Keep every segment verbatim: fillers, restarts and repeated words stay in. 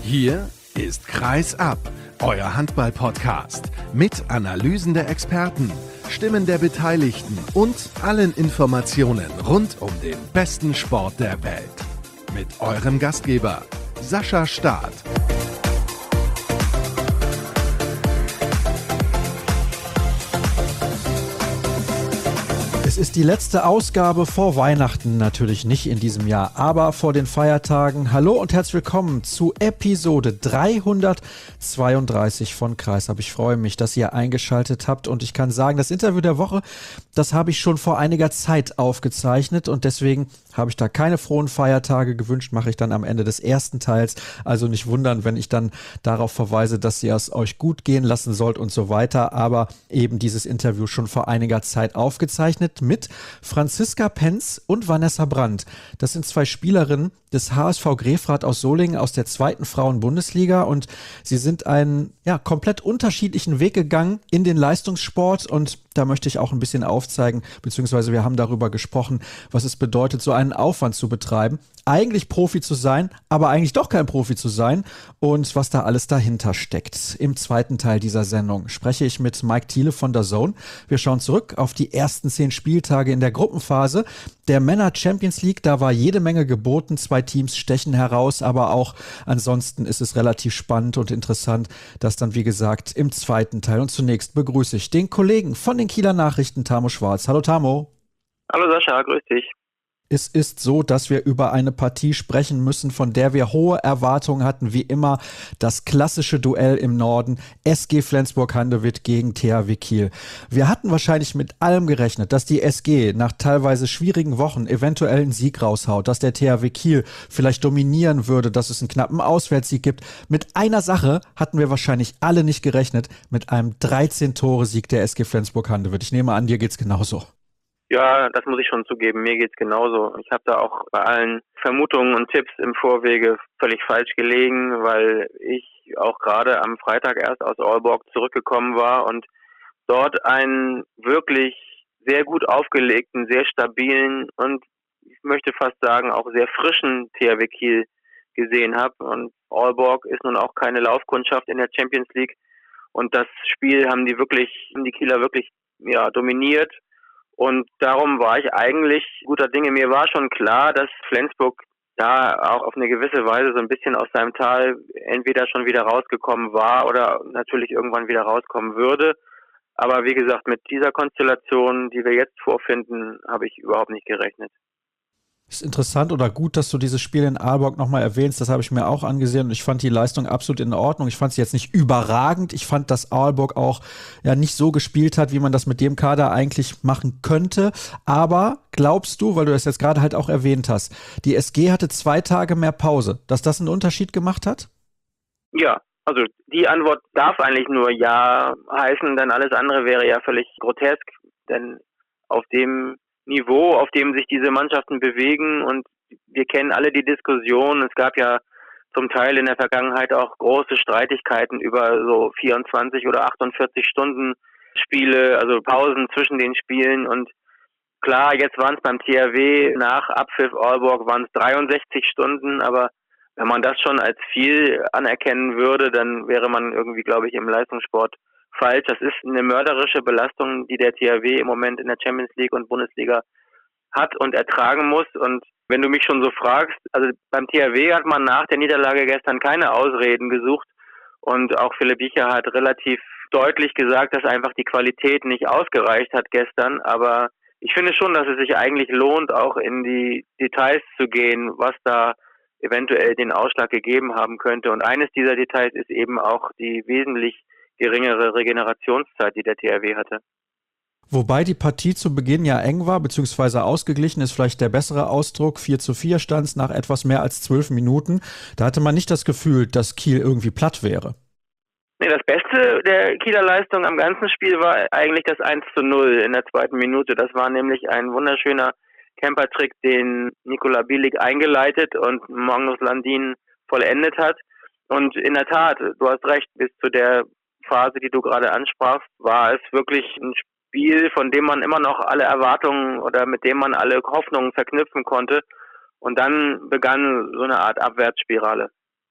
Hier ist Kreis ab, euer Handball-Podcast mit Analysen der Experten, Stimmen der Beteiligten und allen Informationen rund um den besten Sport der Welt. Mit eurem Gastgeber Sascha Staat. Es ist die letzte Ausgabe vor Weihnachten, natürlich nicht in diesem Jahr, aber vor den Feiertagen. Hallo und herzlich willkommen zu Episode dreihundertzweiunddreißig von Kreisab. Ich freue mich, dass ihr eingeschaltet habt und ich kann sagen, das Interview der Woche, das habe ich schon vor einiger Zeit aufgezeichnet und deswegen habe ich da keine frohen Feiertage gewünscht, mache ich dann am Ende des ersten Teils. Also nicht wundern, wenn ich dann darauf verweise, dass ihr es euch gut gehen lassen sollt und so weiter. Aber eben dieses Interview schon vor einiger Zeit aufgezeichnet mit Franziska Penz und Vanessa Brandt. Das sind zwei Spielerinnen des H S V Grefrath aus Solingen aus der zweiten Frauen-Bundesliga und sie sind einen ja, komplett unterschiedlichen Weg gegangen in den Leistungssport und da möchte ich auch ein bisschen aufzeigen, beziehungsweise wir haben darüber gesprochen, was es bedeutet, so einen Aufwand zu betreiben, eigentlich Profi zu sein, aber eigentlich doch kein Profi zu sein und was da alles dahinter steckt. Im zweiten Teil dieser Sendung spreche ich mit Mike Thiele von D A Z N. Wir schauen zurück auf die ersten zehn Spieltage in der Gruppenphase der Männer Champions League. Da war jede Menge geboten, zwei Teams stechen heraus, aber auch ansonsten ist es relativ spannend und interessant, das dann wie gesagt im zweiten Teil. Und zunächst begrüße ich den Kollegen von den Kieler Nachrichten, Tamo Schwarz. Hallo Tamo. Hallo Sascha, grüß dich. Es ist so, dass wir über eine Partie sprechen müssen, von der wir hohe Erwartungen hatten, wie immer das klassische Duell im Norden, S G Flensburg-Handewitt gegen T H W Kiel. Wir hatten wahrscheinlich mit allem gerechnet, dass die S G nach teilweise schwierigen Wochen eventuell einen Sieg raushaut, dass der T H W Kiel vielleicht dominieren würde, dass es einen knappen Auswärtssieg gibt. Mit einer Sache hatten wir wahrscheinlich alle nicht gerechnet, mit einem dreizehn-Tore-Sieg der S G Flensburg-Handewitt. Ich nehme an, dir geht's genauso. Ja, das muss ich schon zugeben. Mir geht's genauso. Ich habe da auch bei allen Vermutungen und Tipps im Vorwege völlig falsch gelegen, weil ich auch gerade am Freitag erst aus Aalborg zurückgekommen war und dort einen wirklich sehr gut aufgelegten, sehr stabilen und ich möchte fast sagen auch sehr frischen T H W Kiel gesehen habe. Und Aalborg ist nun auch keine Laufkundschaft in der Champions League und das Spiel haben die wirklich, haben die Kieler wirklich ja dominiert. Und darum war ich eigentlich guter Dinge. Mir war schon klar, dass Flensburg da auch auf eine gewisse Weise so ein bisschen aus seinem Tal entweder schon wieder rausgekommen war oder natürlich irgendwann wieder rauskommen würde. Aber wie gesagt, mit dieser Konstellation, die wir jetzt vorfinden, habe ich überhaupt nicht gerechnet. Ist interessant oder gut, dass du dieses Spiel in Aalborg nochmal erwähnst. Das habe ich mir auch angesehen und ich fand die Leistung absolut in Ordnung. Ich fand sie jetzt nicht überragend. Ich fand, dass Aalborg auch ja nicht so gespielt hat, wie man das mit dem Kader eigentlich machen könnte. Aber glaubst du, weil du das jetzt gerade halt auch erwähnt hast, die S G hatte zwei Tage mehr Pause, dass das einen Unterschied gemacht hat? Ja, also die Antwort darf eigentlich nur ja heißen, denn alles andere wäre ja völlig grotesk. Denn auf dem Niveau, auf dem sich diese Mannschaften bewegen und wir kennen alle die Diskussion. Es gab ja zum Teil in der Vergangenheit auch große Streitigkeiten über so vierundzwanzig oder achtundvierzig Stunden Spiele, also Pausen zwischen den Spielen und klar, jetzt waren es beim T H W nach Abpfiff Aalborg waren es dreiundsechzig Stunden, aber wenn man das schon als viel anerkennen würde, dann wäre man irgendwie, glaube ich, im Leistungssport falsch. Das ist eine mörderische Belastung, die der T H W im Moment in der Champions League und Bundesliga hat und ertragen muss. Und wenn du mich schon so fragst, also beim T H W hat man nach der Niederlage gestern keine Ausreden gesucht und auch Philipp Jicher hat relativ deutlich gesagt, dass einfach die Qualität nicht ausgereicht hat gestern. Aber ich finde schon, dass es sich eigentlich lohnt, auch in die Details zu gehen, was da eventuell den Ausschlag gegeben haben könnte. Und eines dieser Details ist eben auch die wesentlich geringere Regenerationszeit, die der T H W hatte. Wobei die Partie zu Beginn ja eng war, beziehungsweise ausgeglichen ist vielleicht der bessere Ausdruck. vier zu vier stand es nach etwas mehr als zwölf Minuten. Da hatte man nicht das Gefühl, dass Kiel irgendwie platt wäre. Nee, das Beste der Kieler Leistung am ganzen Spiel war eigentlich das eins zu null in der zweiten Minute. Das war nämlich ein wunderschöner Campertrick, den Nikola Bielik eingeleitet und Magnus Landin vollendet hat. Und in der Tat, du hast recht, bis zu der Phase, die du gerade ansprachst, war es wirklich ein Spiel, von dem man immer noch alle Erwartungen oder mit dem man alle Hoffnungen verknüpfen konnte. Und dann begann so eine Art Abwärtsspirale.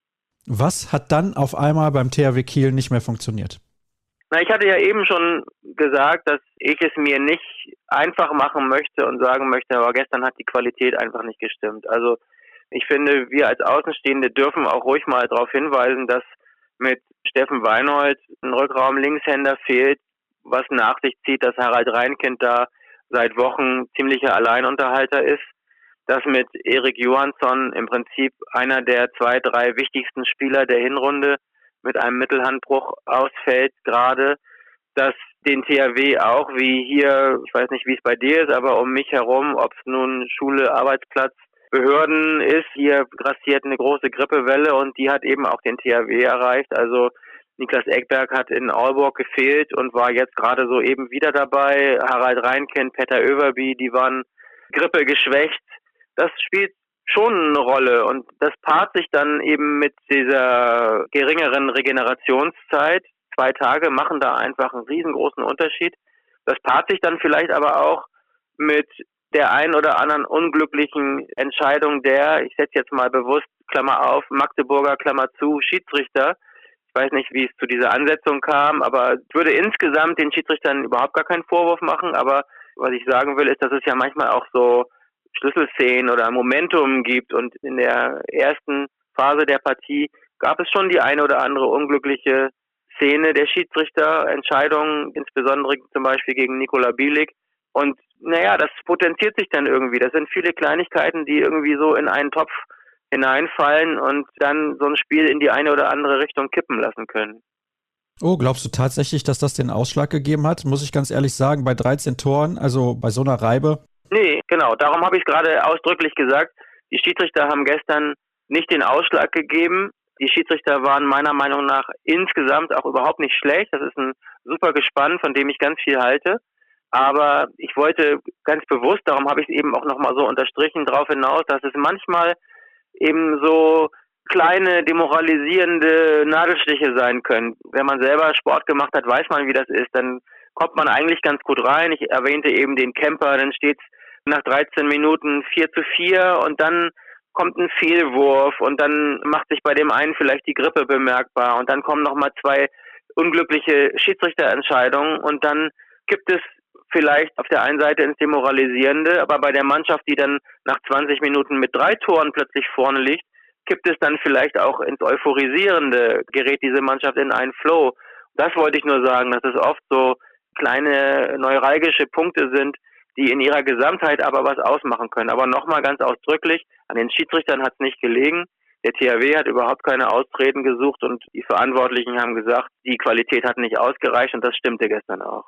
Was hat dann auf einmal beim T H W Kiel nicht mehr funktioniert? Na, ich hatte ja eben schon gesagt, dass ich es mir nicht einfach machen möchte und sagen möchte, aber gestern hat die Qualität einfach nicht gestimmt. Also ich finde, wir als Außenstehende dürfen auch ruhig mal darauf hinweisen, dass mit Steffen Weinhold ein Rückraum-Linkshänder fehlt, was nach sich zieht, dass Harald Reinkind da seit Wochen ziemlicher Alleinunterhalter ist, dass mit Erik Johansson im Prinzip einer der zwei, drei wichtigsten Spieler der Hinrunde mit einem Mittelhandbruch ausfällt gerade, dass den T H W auch wie hier, ich weiß nicht, wie es bei dir ist, aber um mich herum, ob es nun Schule, Arbeitsplatz, Behörden ist, hier grassiert eine große Grippewelle und die hat eben auch den T H W erreicht. Also Niklas Ekberg hat in Aalborg gefehlt und war jetzt gerade so eben wieder dabei. Harald Reinkind, Petter Överby, die waren grippegeschwächt. Das spielt schon eine Rolle und das paart sich dann eben mit dieser geringeren Regenerationszeit. Zwei Tage machen da einfach einen riesengroßen Unterschied. Das paart sich dann vielleicht aber auch mit der ein oder anderen unglücklichen Entscheidung der, ich setze jetzt mal bewusst, Klammer auf, Magdeburger, Klammer zu, Schiedsrichter. Ich weiß nicht, wie es zu dieser Ansetzung kam, aber ich würde insgesamt den Schiedsrichtern überhaupt gar keinen Vorwurf machen. Aber was ich sagen will, ist, dass es ja manchmal auch so Schlüsselszenen oder Momentum gibt und in der ersten Phase der Partie gab es schon die eine oder andere unglückliche Szene der Schiedsrichterentscheidungen, insbesondere zum Beispiel gegen Nikola Bielik. Und naja, das potenziert sich dann irgendwie. Das sind viele Kleinigkeiten, die irgendwie so in einen Topf hineinfallen und dann so ein Spiel in die eine oder andere Richtung kippen lassen können. Oh, glaubst du tatsächlich, dass das den Ausschlag gegeben hat? Muss ich ganz ehrlich sagen, bei dreizehn Toren, also bei so einer Reibe? Nee, genau. Darum habe ich es gerade ausdrücklich gesagt. Die Schiedsrichter haben gestern nicht den Ausschlag gegeben. Die Schiedsrichter waren meiner Meinung nach insgesamt auch überhaupt nicht schlecht. Das ist ein super Gespann, von dem ich ganz viel halte. Aber ich wollte ganz bewusst, darum habe ich es eben auch nochmal so unterstrichen, darauf hinaus, dass es manchmal eben so kleine demoralisierende Nadelstiche sein können. Wenn man selber Sport gemacht hat, weiß man, wie das ist. Dann kommt man eigentlich ganz gut rein. Ich erwähnte eben den Kemper, dann steht es nach dreizehn Minuten vier zu vier und dann kommt ein Fehlwurf und dann macht sich bei dem einen vielleicht die Grippe bemerkbar und dann kommen nochmal zwei unglückliche Schiedsrichterentscheidungen und dann gibt es vielleicht auf der einen Seite ins Demoralisierende, aber bei der Mannschaft, die dann nach zwanzig Minuten mit drei Toren plötzlich vorne liegt, gibt es dann vielleicht auch ins Euphorisierende, gerät diese Mannschaft in einen Flow. Das wollte ich nur sagen, dass es oft so kleine neuralgische Punkte sind, die in ihrer Gesamtheit aber was ausmachen können. Aber nochmal ganz ausdrücklich, an den Schiedsrichtern hat es nicht gelegen. Der T H W hat überhaupt keine Ausreden gesucht und die Verantwortlichen haben gesagt, die Qualität hat nicht ausgereicht und das stimmte gestern auch.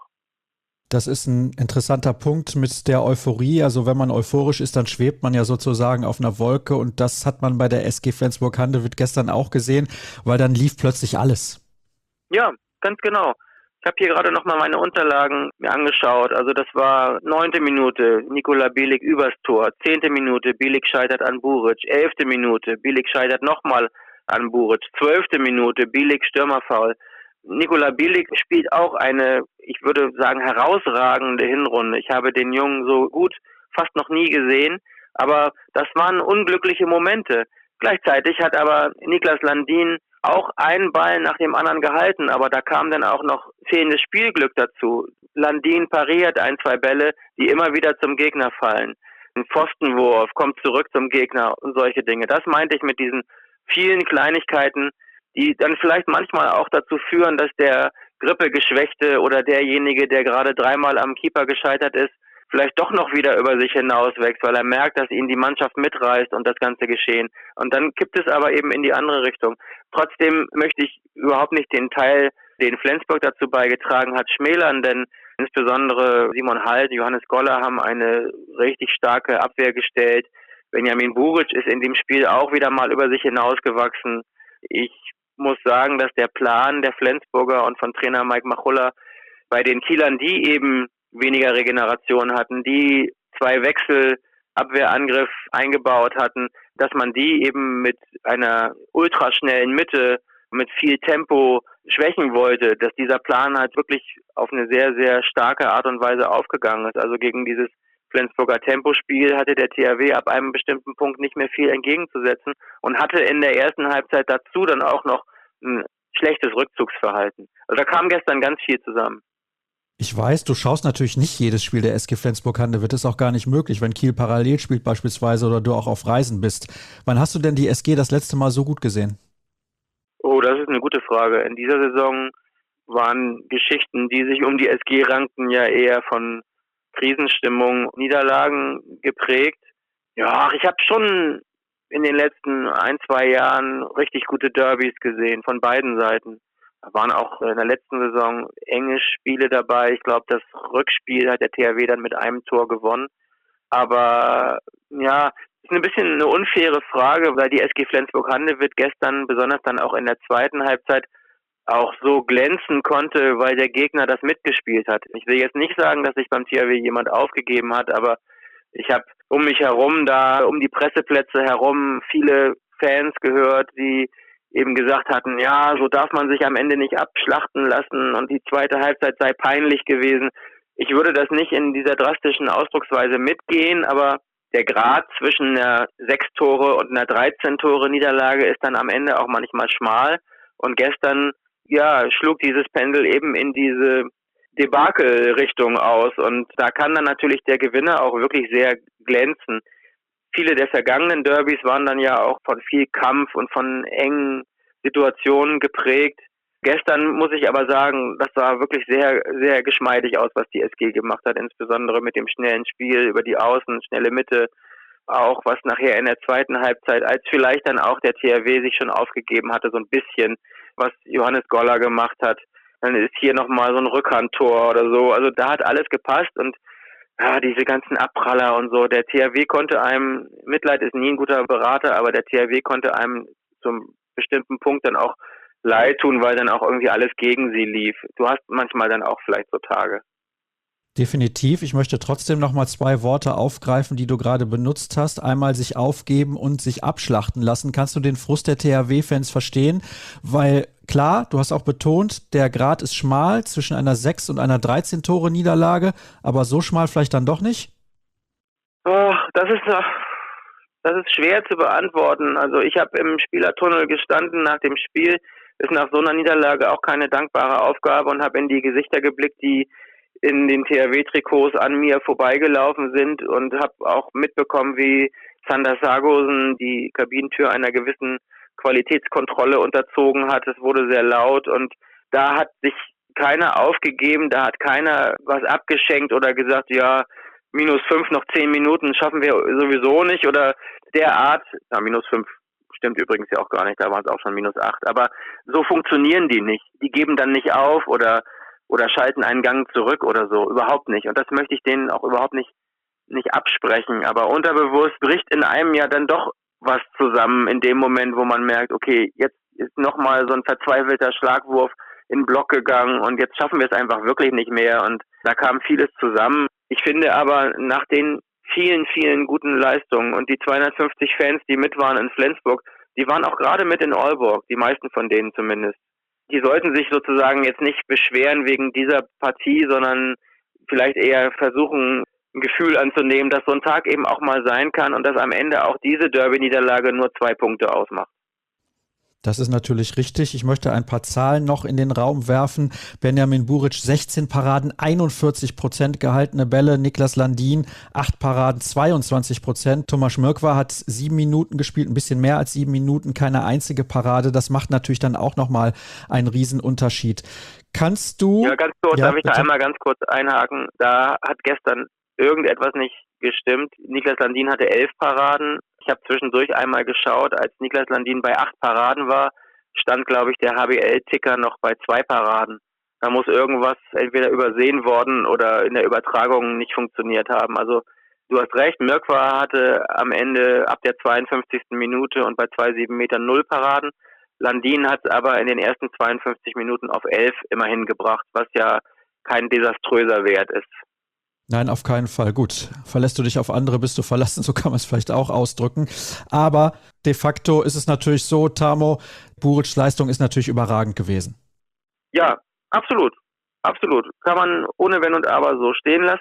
Das ist ein interessanter Punkt mit der Euphorie. Also wenn man euphorisch ist, dann schwebt man ja sozusagen auf einer Wolke und das hat man bei der S G Flensburg-Handewitt gestern auch gesehen, weil dann lief plötzlich alles. Ja, ganz genau. Ich habe hier gerade nochmal meine Unterlagen mir angeschaut. Also das war neunte Minute, Nikola Bielik übers Tor. Zehnte Minute, Bielik scheitert an Buric. Elfte Minute, Bielik scheitert nochmal an Buric. Zwölfte Minute, Bielik Stürmerfoul. Nikola Bielik spielt auch eine, ich würde sagen, herausragende Hinrunde. Ich habe den Jungen so gut fast noch nie gesehen, aber das waren unglückliche Momente. Gleichzeitig hat aber Niklas Landin auch einen Ball nach dem anderen gehalten, aber da kam dann auch noch fehlendes Spielglück dazu. Landin pariert ein, zwei Bälle, die immer wieder zum Gegner fallen. Ein Pfostenwurf kommt zurück zum Gegner und solche Dinge. Das meinte ich mit diesen vielen Kleinigkeiten, die dann vielleicht manchmal auch dazu führen, dass der Grippegeschwächte oder derjenige, der gerade dreimal am Keeper gescheitert ist, vielleicht doch noch wieder über sich hinauswächst, weil er merkt, dass ihn die Mannschaft mitreißt und das ganze Geschehen. Und dann kippt es aber eben in die andere Richtung. Trotzdem möchte ich überhaupt nicht den Teil, den Flensburg dazu beigetragen hat, schmälern, denn insbesondere Simon Halt, Johannes Goller haben eine richtig starke Abwehr gestellt. Benjamin Buric ist in dem Spiel auch wieder mal über sich hinausgewachsen. Ich muss sagen, dass der Plan der Flensburger und von Trainer Mike Machulla bei den Kielern, die eben weniger Regeneration hatten, die zwei Wechsel Abwehrangriff eingebaut hatten, dass man die eben mit einer ultraschnellen Mitte, mit viel Tempo schwächen wollte, dass dieser Plan halt wirklich auf eine sehr, sehr starke Art und Weise aufgegangen ist. Also gegen dieses Flensburger Tempospiel hatte der T H W ab einem bestimmten Punkt nicht mehr viel entgegenzusetzen und hatte in der ersten Halbzeit dazu dann auch noch ein schlechtes Rückzugsverhalten. Also da kam gestern ganz viel zusammen. Ich weiß, du schaust natürlich nicht jedes Spiel der S G Flensburg-Handewitt. Das ist auch gar nicht möglich, wenn Kiel parallel spielt beispielsweise oder du auch auf Reisen bist. Wann hast du denn die S G das letzte Mal so gut gesehen? Oh, das ist eine gute Frage. In dieser Saison waren Geschichten, die sich um die S G rankten, ja eher von Krisenstimmung, Niederlagen geprägt. Ja, ich habe schon in den letzten ein, zwei Jahren richtig gute Derbys gesehen, von beiden Seiten. Da waren auch in der letzten Saison enge Spiele dabei. Ich glaube, das Rückspiel hat der T H W dann mit einem Tor gewonnen. Aber ja, das ist ein bisschen eine unfaire Frage, weil die S G Flensburg-Handewitt gestern, besonders dann auch in der zweiten Halbzeit, auch so glänzen konnte, weil der Gegner das mitgespielt hat. Ich will jetzt nicht sagen, dass sich beim T H W jemand aufgegeben hat, aber ich habe um mich herum, da um die Presseplätze herum, viele Fans gehört, die eben gesagt hatten, ja, so darf man sich am Ende nicht abschlachten lassen und die zweite Halbzeit sei peinlich gewesen. Ich würde das nicht in dieser drastischen Ausdrucksweise mitgehen, aber der Grad zwischen einer sechs Tore und einer dreizehn Tore Niederlage ist dann am Ende auch manchmal schmal. Und gestern, ja, schlug dieses Pendel eben in diese Debakel-Richtung aus. Und da kann dann natürlich der Gewinner auch wirklich sehr glänzen. Viele der vergangenen Derbys waren dann ja auch von viel Kampf und von engen Situationen geprägt. Gestern muss ich aber sagen, das sah wirklich sehr, sehr geschmeidig aus, was die S G gemacht hat, insbesondere mit dem schnellen Spiel über die Außen, schnelle Mitte, auch was nachher in der zweiten Halbzeit, als vielleicht dann auch der T H W sich schon aufgegeben hatte, so ein bisschen, was Johannes Goller gemacht hat. Dann ist hier nochmal so ein Rückhandtor oder so. Also da hat alles gepasst und ja, diese ganzen Abpraller und so. Der T H W konnte einem, Mitleid ist nie ein guter Berater, aber der T H W konnte einem zum bestimmten Punkt dann auch leid tun, weil dann auch irgendwie alles gegen sie lief. Du hast manchmal dann auch vielleicht so Tage. Definitiv. Ich möchte trotzdem noch mal zwei Worte aufgreifen, die du gerade benutzt hast. Einmal sich aufgeben und sich abschlachten lassen. Kannst du den Frust der T H W-Fans verstehen? Weil klar, du hast auch betont, der Grat ist schmal zwischen einer sechs und einer dreizehn Tore Niederlage, aber so schmal vielleicht dann doch nicht? Oh, das ist das ist schwer zu beantworten. Also ich habe im Spielertunnel gestanden nach dem Spiel. Ist nach so einer Niederlage auch keine dankbare Aufgabe und habe in die Gesichter geblickt, die in den T H W-Trikots an mir vorbeigelaufen sind und habe auch mitbekommen, wie Sander Sargosen die Kabinentür einer gewissen Qualitätskontrolle unterzogen hat. Es wurde sehr laut und da hat sich keiner aufgegeben, da hat keiner was abgeschenkt oder gesagt, ja, minus fünf, noch zehn Minuten schaffen wir sowieso nicht oder derart, ja, minus fünf stimmt übrigens ja auch gar nicht, da waren es auch schon minus acht, aber so funktionieren die nicht. Die geben dann nicht auf oder oder schalten einen Gang zurück oder so, überhaupt nicht. Und das möchte ich denen auch überhaupt nicht nicht absprechen. Aber unterbewusst bricht in einem ja dann doch was zusammen in dem Moment, wo man merkt, okay, jetzt ist nochmal so ein verzweifelter Schlagwurf in den Block gegangen und jetzt schaffen wir es einfach wirklich nicht mehr. Und da kam vieles zusammen. Ich finde aber, nach den vielen, vielen guten Leistungen und die zweihundertfünfzig Fans, die mit waren in Flensburg, die waren auch gerade mit in Aalborg, die meisten von denen zumindest. Die sollten sich sozusagen jetzt nicht beschweren wegen dieser Partie, sondern vielleicht eher versuchen, ein Gefühl anzunehmen, dass so ein Tag eben auch mal sein kann und dass am Ende auch diese Derby-Niederlage nur zwei Punkte ausmacht. Das ist natürlich richtig. Ich möchte ein paar Zahlen noch in den Raum werfen. Benjamin Buric, sechzehn Paraden, einundvierzig Prozent gehaltene Bälle. Niklas Landin, acht Paraden, zweiundzwanzig Prozent. Thomas Schmörkwa hat sieben Minuten gespielt, ein bisschen mehr als sieben Minuten, keine einzige Parade. Das macht natürlich dann auch nochmal einen Riesenunterschied. Kannst du... Ja, ganz kurz, ja, darf ich bitte? da einmal ganz kurz einhaken? Da hat gestern irgendetwas nicht gestimmt. Niklas Landin hatte elf Paraden. Ich habe zwischendurch einmal geschaut, als Niklas Landin bei acht Paraden war, stand, glaube ich, der H B L-Ticker noch bei zwei Paraden. Da muss irgendwas entweder übersehen worden oder in der Übertragung nicht funktioniert haben. Also du hast recht, Mörkwa hatte am Ende ab der zweiundfünfzigsten Minute und bei zwei Komma sieben Metern null Paraden. Landin hat es aber in den ersten zweiundfünfzig Minuten auf elf immerhin gebracht, was ja kein desaströser Wert ist. Nein, auf keinen Fall. Gut, verlässt du dich auf andere, bist du verlassen, so kann man es vielleicht auch ausdrücken. Aber de facto ist es natürlich so, Tamo, Buric's Leistung ist natürlich überragend gewesen. Ja, absolut. Absolut. Kann man ohne Wenn und Aber so stehen lassen.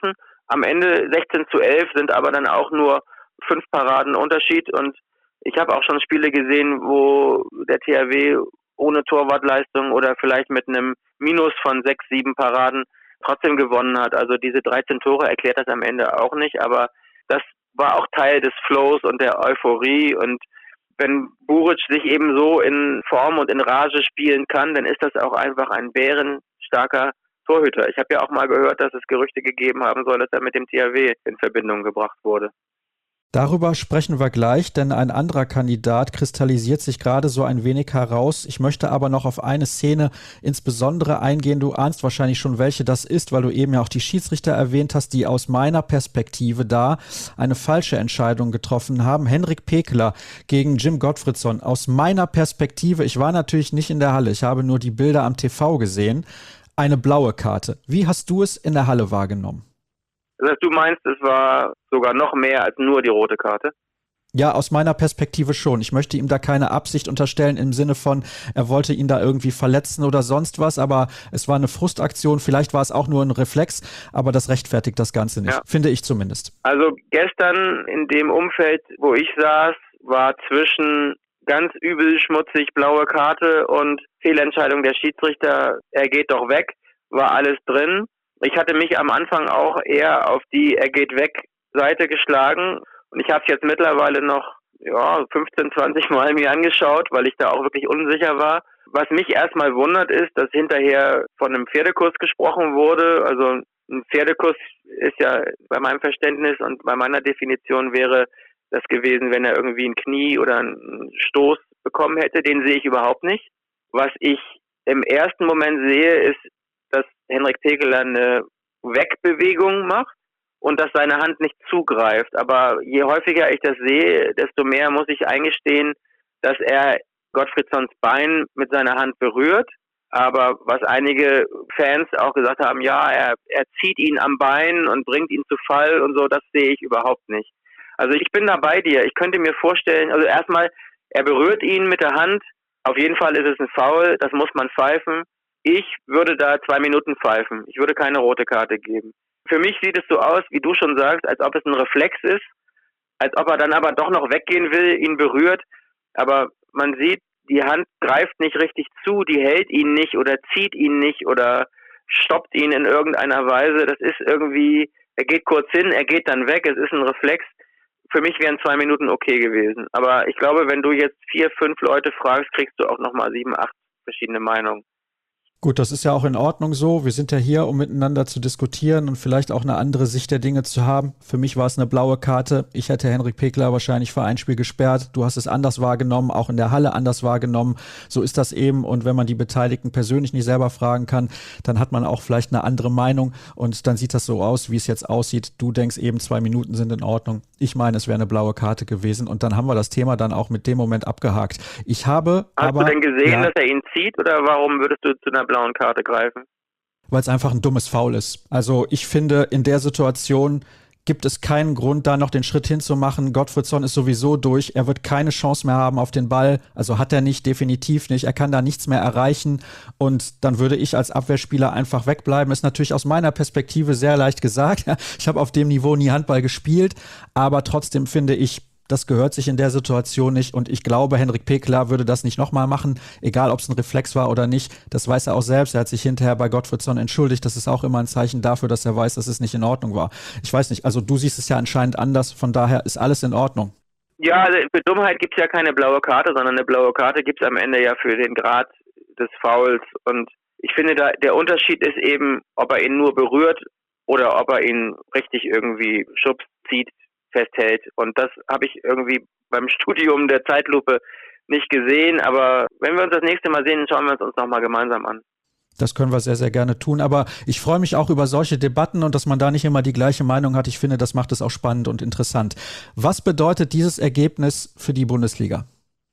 am Ende sechzehn zu elf sind aber dann auch nur fünf Paraden Unterschied und ich habe auch schon Spiele gesehen, wo der T H W ohne Torwartleistung oder vielleicht mit einem Minus von sechs, sieben Paraden trotzdem gewonnen hat. Also diese dreizehn Tore erklärt das am Ende auch nicht, aber das war auch Teil des Flows und der Euphorie und wenn Buric sich eben so in Form und in Rage spielen kann, dann ist das auch einfach ein bärenstarker Torhüter. Ich habe ja auch mal gehört, dass es Gerüchte gegeben haben soll, dass er mit dem T H W in Verbindung gebracht wurde. Darüber sprechen wir gleich, denn ein anderer Kandidat kristallisiert sich gerade so ein wenig heraus. Ich möchte aber noch auf eine Szene insbesondere eingehen. Du ahnst wahrscheinlich schon, welche das ist, weil du eben ja auch die Schiedsrichter erwähnt hast, die aus meiner Perspektive da eine falsche Entscheidung getroffen haben. Henrik Pekeler gegen Jim Gottfriedson. Aus meiner Perspektive, ich war natürlich nicht in der Halle, ich habe nur die Bilder am T V gesehen, eine blaue Karte. Wie hast du es in der Halle wahrgenommen? Das heißt, du meinst, es war sogar noch mehr als nur die rote Karte? Ja, aus meiner Perspektive schon. Ich möchte ihm da keine Absicht unterstellen im Sinne von, er wollte ihn da irgendwie verletzen oder sonst was, aber es war eine Frustaktion, vielleicht war es auch nur ein Reflex, aber das rechtfertigt das Ganze nicht, ja. Finde ich zumindest. Also gestern in dem Umfeld, wo ich saß, war zwischen ganz übel, schmutzig, blaue Karte und Fehlentscheidung der Schiedsrichter, er geht doch weg, war alles drin. Ich hatte mich am Anfang auch eher auf die Er geht weg Seite geschlagen und ich habe es jetzt mittlerweile noch ja, fünfzehn, zwanzig Mal mir angeschaut, weil ich da auch wirklich unsicher war. Was mich erstmal wundert ist, dass hinterher von einem Pferdekuss gesprochen wurde. Also ein Pferdekuss ist ja bei meinem Verständnis und bei meiner Definition wäre das gewesen, wenn er irgendwie ein Knie oder einen Stoß bekommen hätte. Den sehe ich überhaupt nicht. Was ich im ersten Moment sehe, ist, dass Henrik Pekeler eine Wegbewegung macht und dass seine Hand nicht zugreift. Aber je häufiger ich das sehe, desto mehr muss ich eingestehen, dass er Gottfriedsons Bein mit seiner Hand berührt. Aber was einige Fans auch gesagt haben, ja, er, er zieht ihn am Bein und bringt ihn zu Fall und so, das sehe ich überhaupt nicht. Also ich bin da bei dir. Ich könnte mir vorstellen, also erstmal, er berührt ihn mit der Hand. Auf jeden Fall ist es ein Foul, das muss man pfeifen. Ich würde da zwei Minuten pfeifen. Ich würde keine rote Karte geben. Für mich sieht es so aus, wie du schon sagst, als ob es ein Reflex ist, als ob er dann aber doch noch weggehen will, ihn berührt. Aber man sieht, die Hand greift nicht richtig zu, die hält ihn nicht oder zieht ihn nicht oder stoppt ihn in irgendeiner Weise. Das ist irgendwie, er geht kurz hin, er geht dann weg, es ist ein Reflex. Für mich wären zwei Minuten okay gewesen. Aber ich glaube, wenn du jetzt vier, fünf Leute fragst, kriegst du auch nochmal sieben, acht verschiedene Meinungen. Gut, das ist ja auch in Ordnung so. Wir sind ja hier, um miteinander zu diskutieren und vielleicht auch eine andere Sicht der Dinge zu haben. Für mich war es eine blaue Karte. Ich hätte Henrik Pekeler wahrscheinlich für ein Spiel gesperrt. Du hast es anders wahrgenommen, auch in der Halle anders wahrgenommen. So ist das eben. Und wenn man die Beteiligten persönlich nicht selber fragen kann, dann hat man auch vielleicht eine andere Meinung. Und dann sieht das so aus, wie es jetzt aussieht. Du denkst eben, zwei Minuten sind in Ordnung. Ich meine, es wäre eine blaue Karte gewesen. Und dann haben wir das Thema dann auch mit dem Moment abgehakt. Ich habe Hast aber, du denn gesehen, ja, dass er ihn zieht oder warum würdest du zu einer blauen Karte greifen? Weil es einfach ein dummes Foul ist. Also ich finde, in der Situation gibt es keinen Grund, da noch den Schritt hinzumachen. Gottfriedson ist sowieso durch. Er wird keine Chance mehr haben auf den Ball. Also hat er nicht, definitiv nicht. Er kann da nichts mehr erreichen. Und dann würde ich als Abwehrspieler einfach wegbleiben. Ist natürlich aus meiner Perspektive sehr leicht gesagt. Ich habe auf dem Niveau nie Handball gespielt. Aber trotzdem finde ich, das gehört sich in der Situation nicht und ich glaube, Henrik Pekeler würde das nicht nochmal machen, egal ob es ein Reflex war oder nicht. Das weiß er auch selbst. Er hat sich hinterher bei Gottfriedson entschuldigt. Das ist auch immer ein Zeichen dafür, dass er weiß, dass es nicht in Ordnung war. Ich weiß nicht, also du siehst es ja anscheinend anders, von daher ist alles in Ordnung. Ja, also für Dummheit gibt es ja keine blaue Karte, sondern eine blaue Karte gibt es am Ende ja für den Grad des Fouls und ich finde, da der Unterschied ist eben, ob er ihn nur berührt oder ob er ihn richtig irgendwie schubst, zieht, festhält. Und das habe ich irgendwie beim Studium der Zeitlupe nicht gesehen. Aber wenn wir uns das nächste Mal sehen, schauen wir es uns nochmal gemeinsam an. Das können wir sehr, sehr gerne tun. Aber ich freue mich auch über solche Debatten und dass man da nicht immer die gleiche Meinung hat. Ich finde, das macht es auch spannend und interessant. Was bedeutet dieses Ergebnis für die Bundesliga?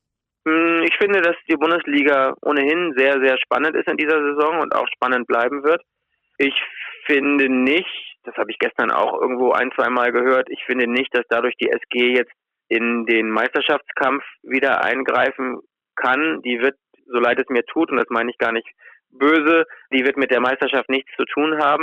Ich finde, dass die Bundesliga ohnehin sehr, sehr spannend ist in dieser Saison und auch spannend bleiben wird. Ich finde nicht, das habe ich gestern auch irgendwo ein, zwei Mal gehört, ich finde nicht, dass dadurch die S G jetzt in den Meisterschaftskampf wieder eingreifen kann. Die wird, so leid es mir tut, und das meine ich gar nicht böse, die wird mit der Meisterschaft nichts zu tun haben.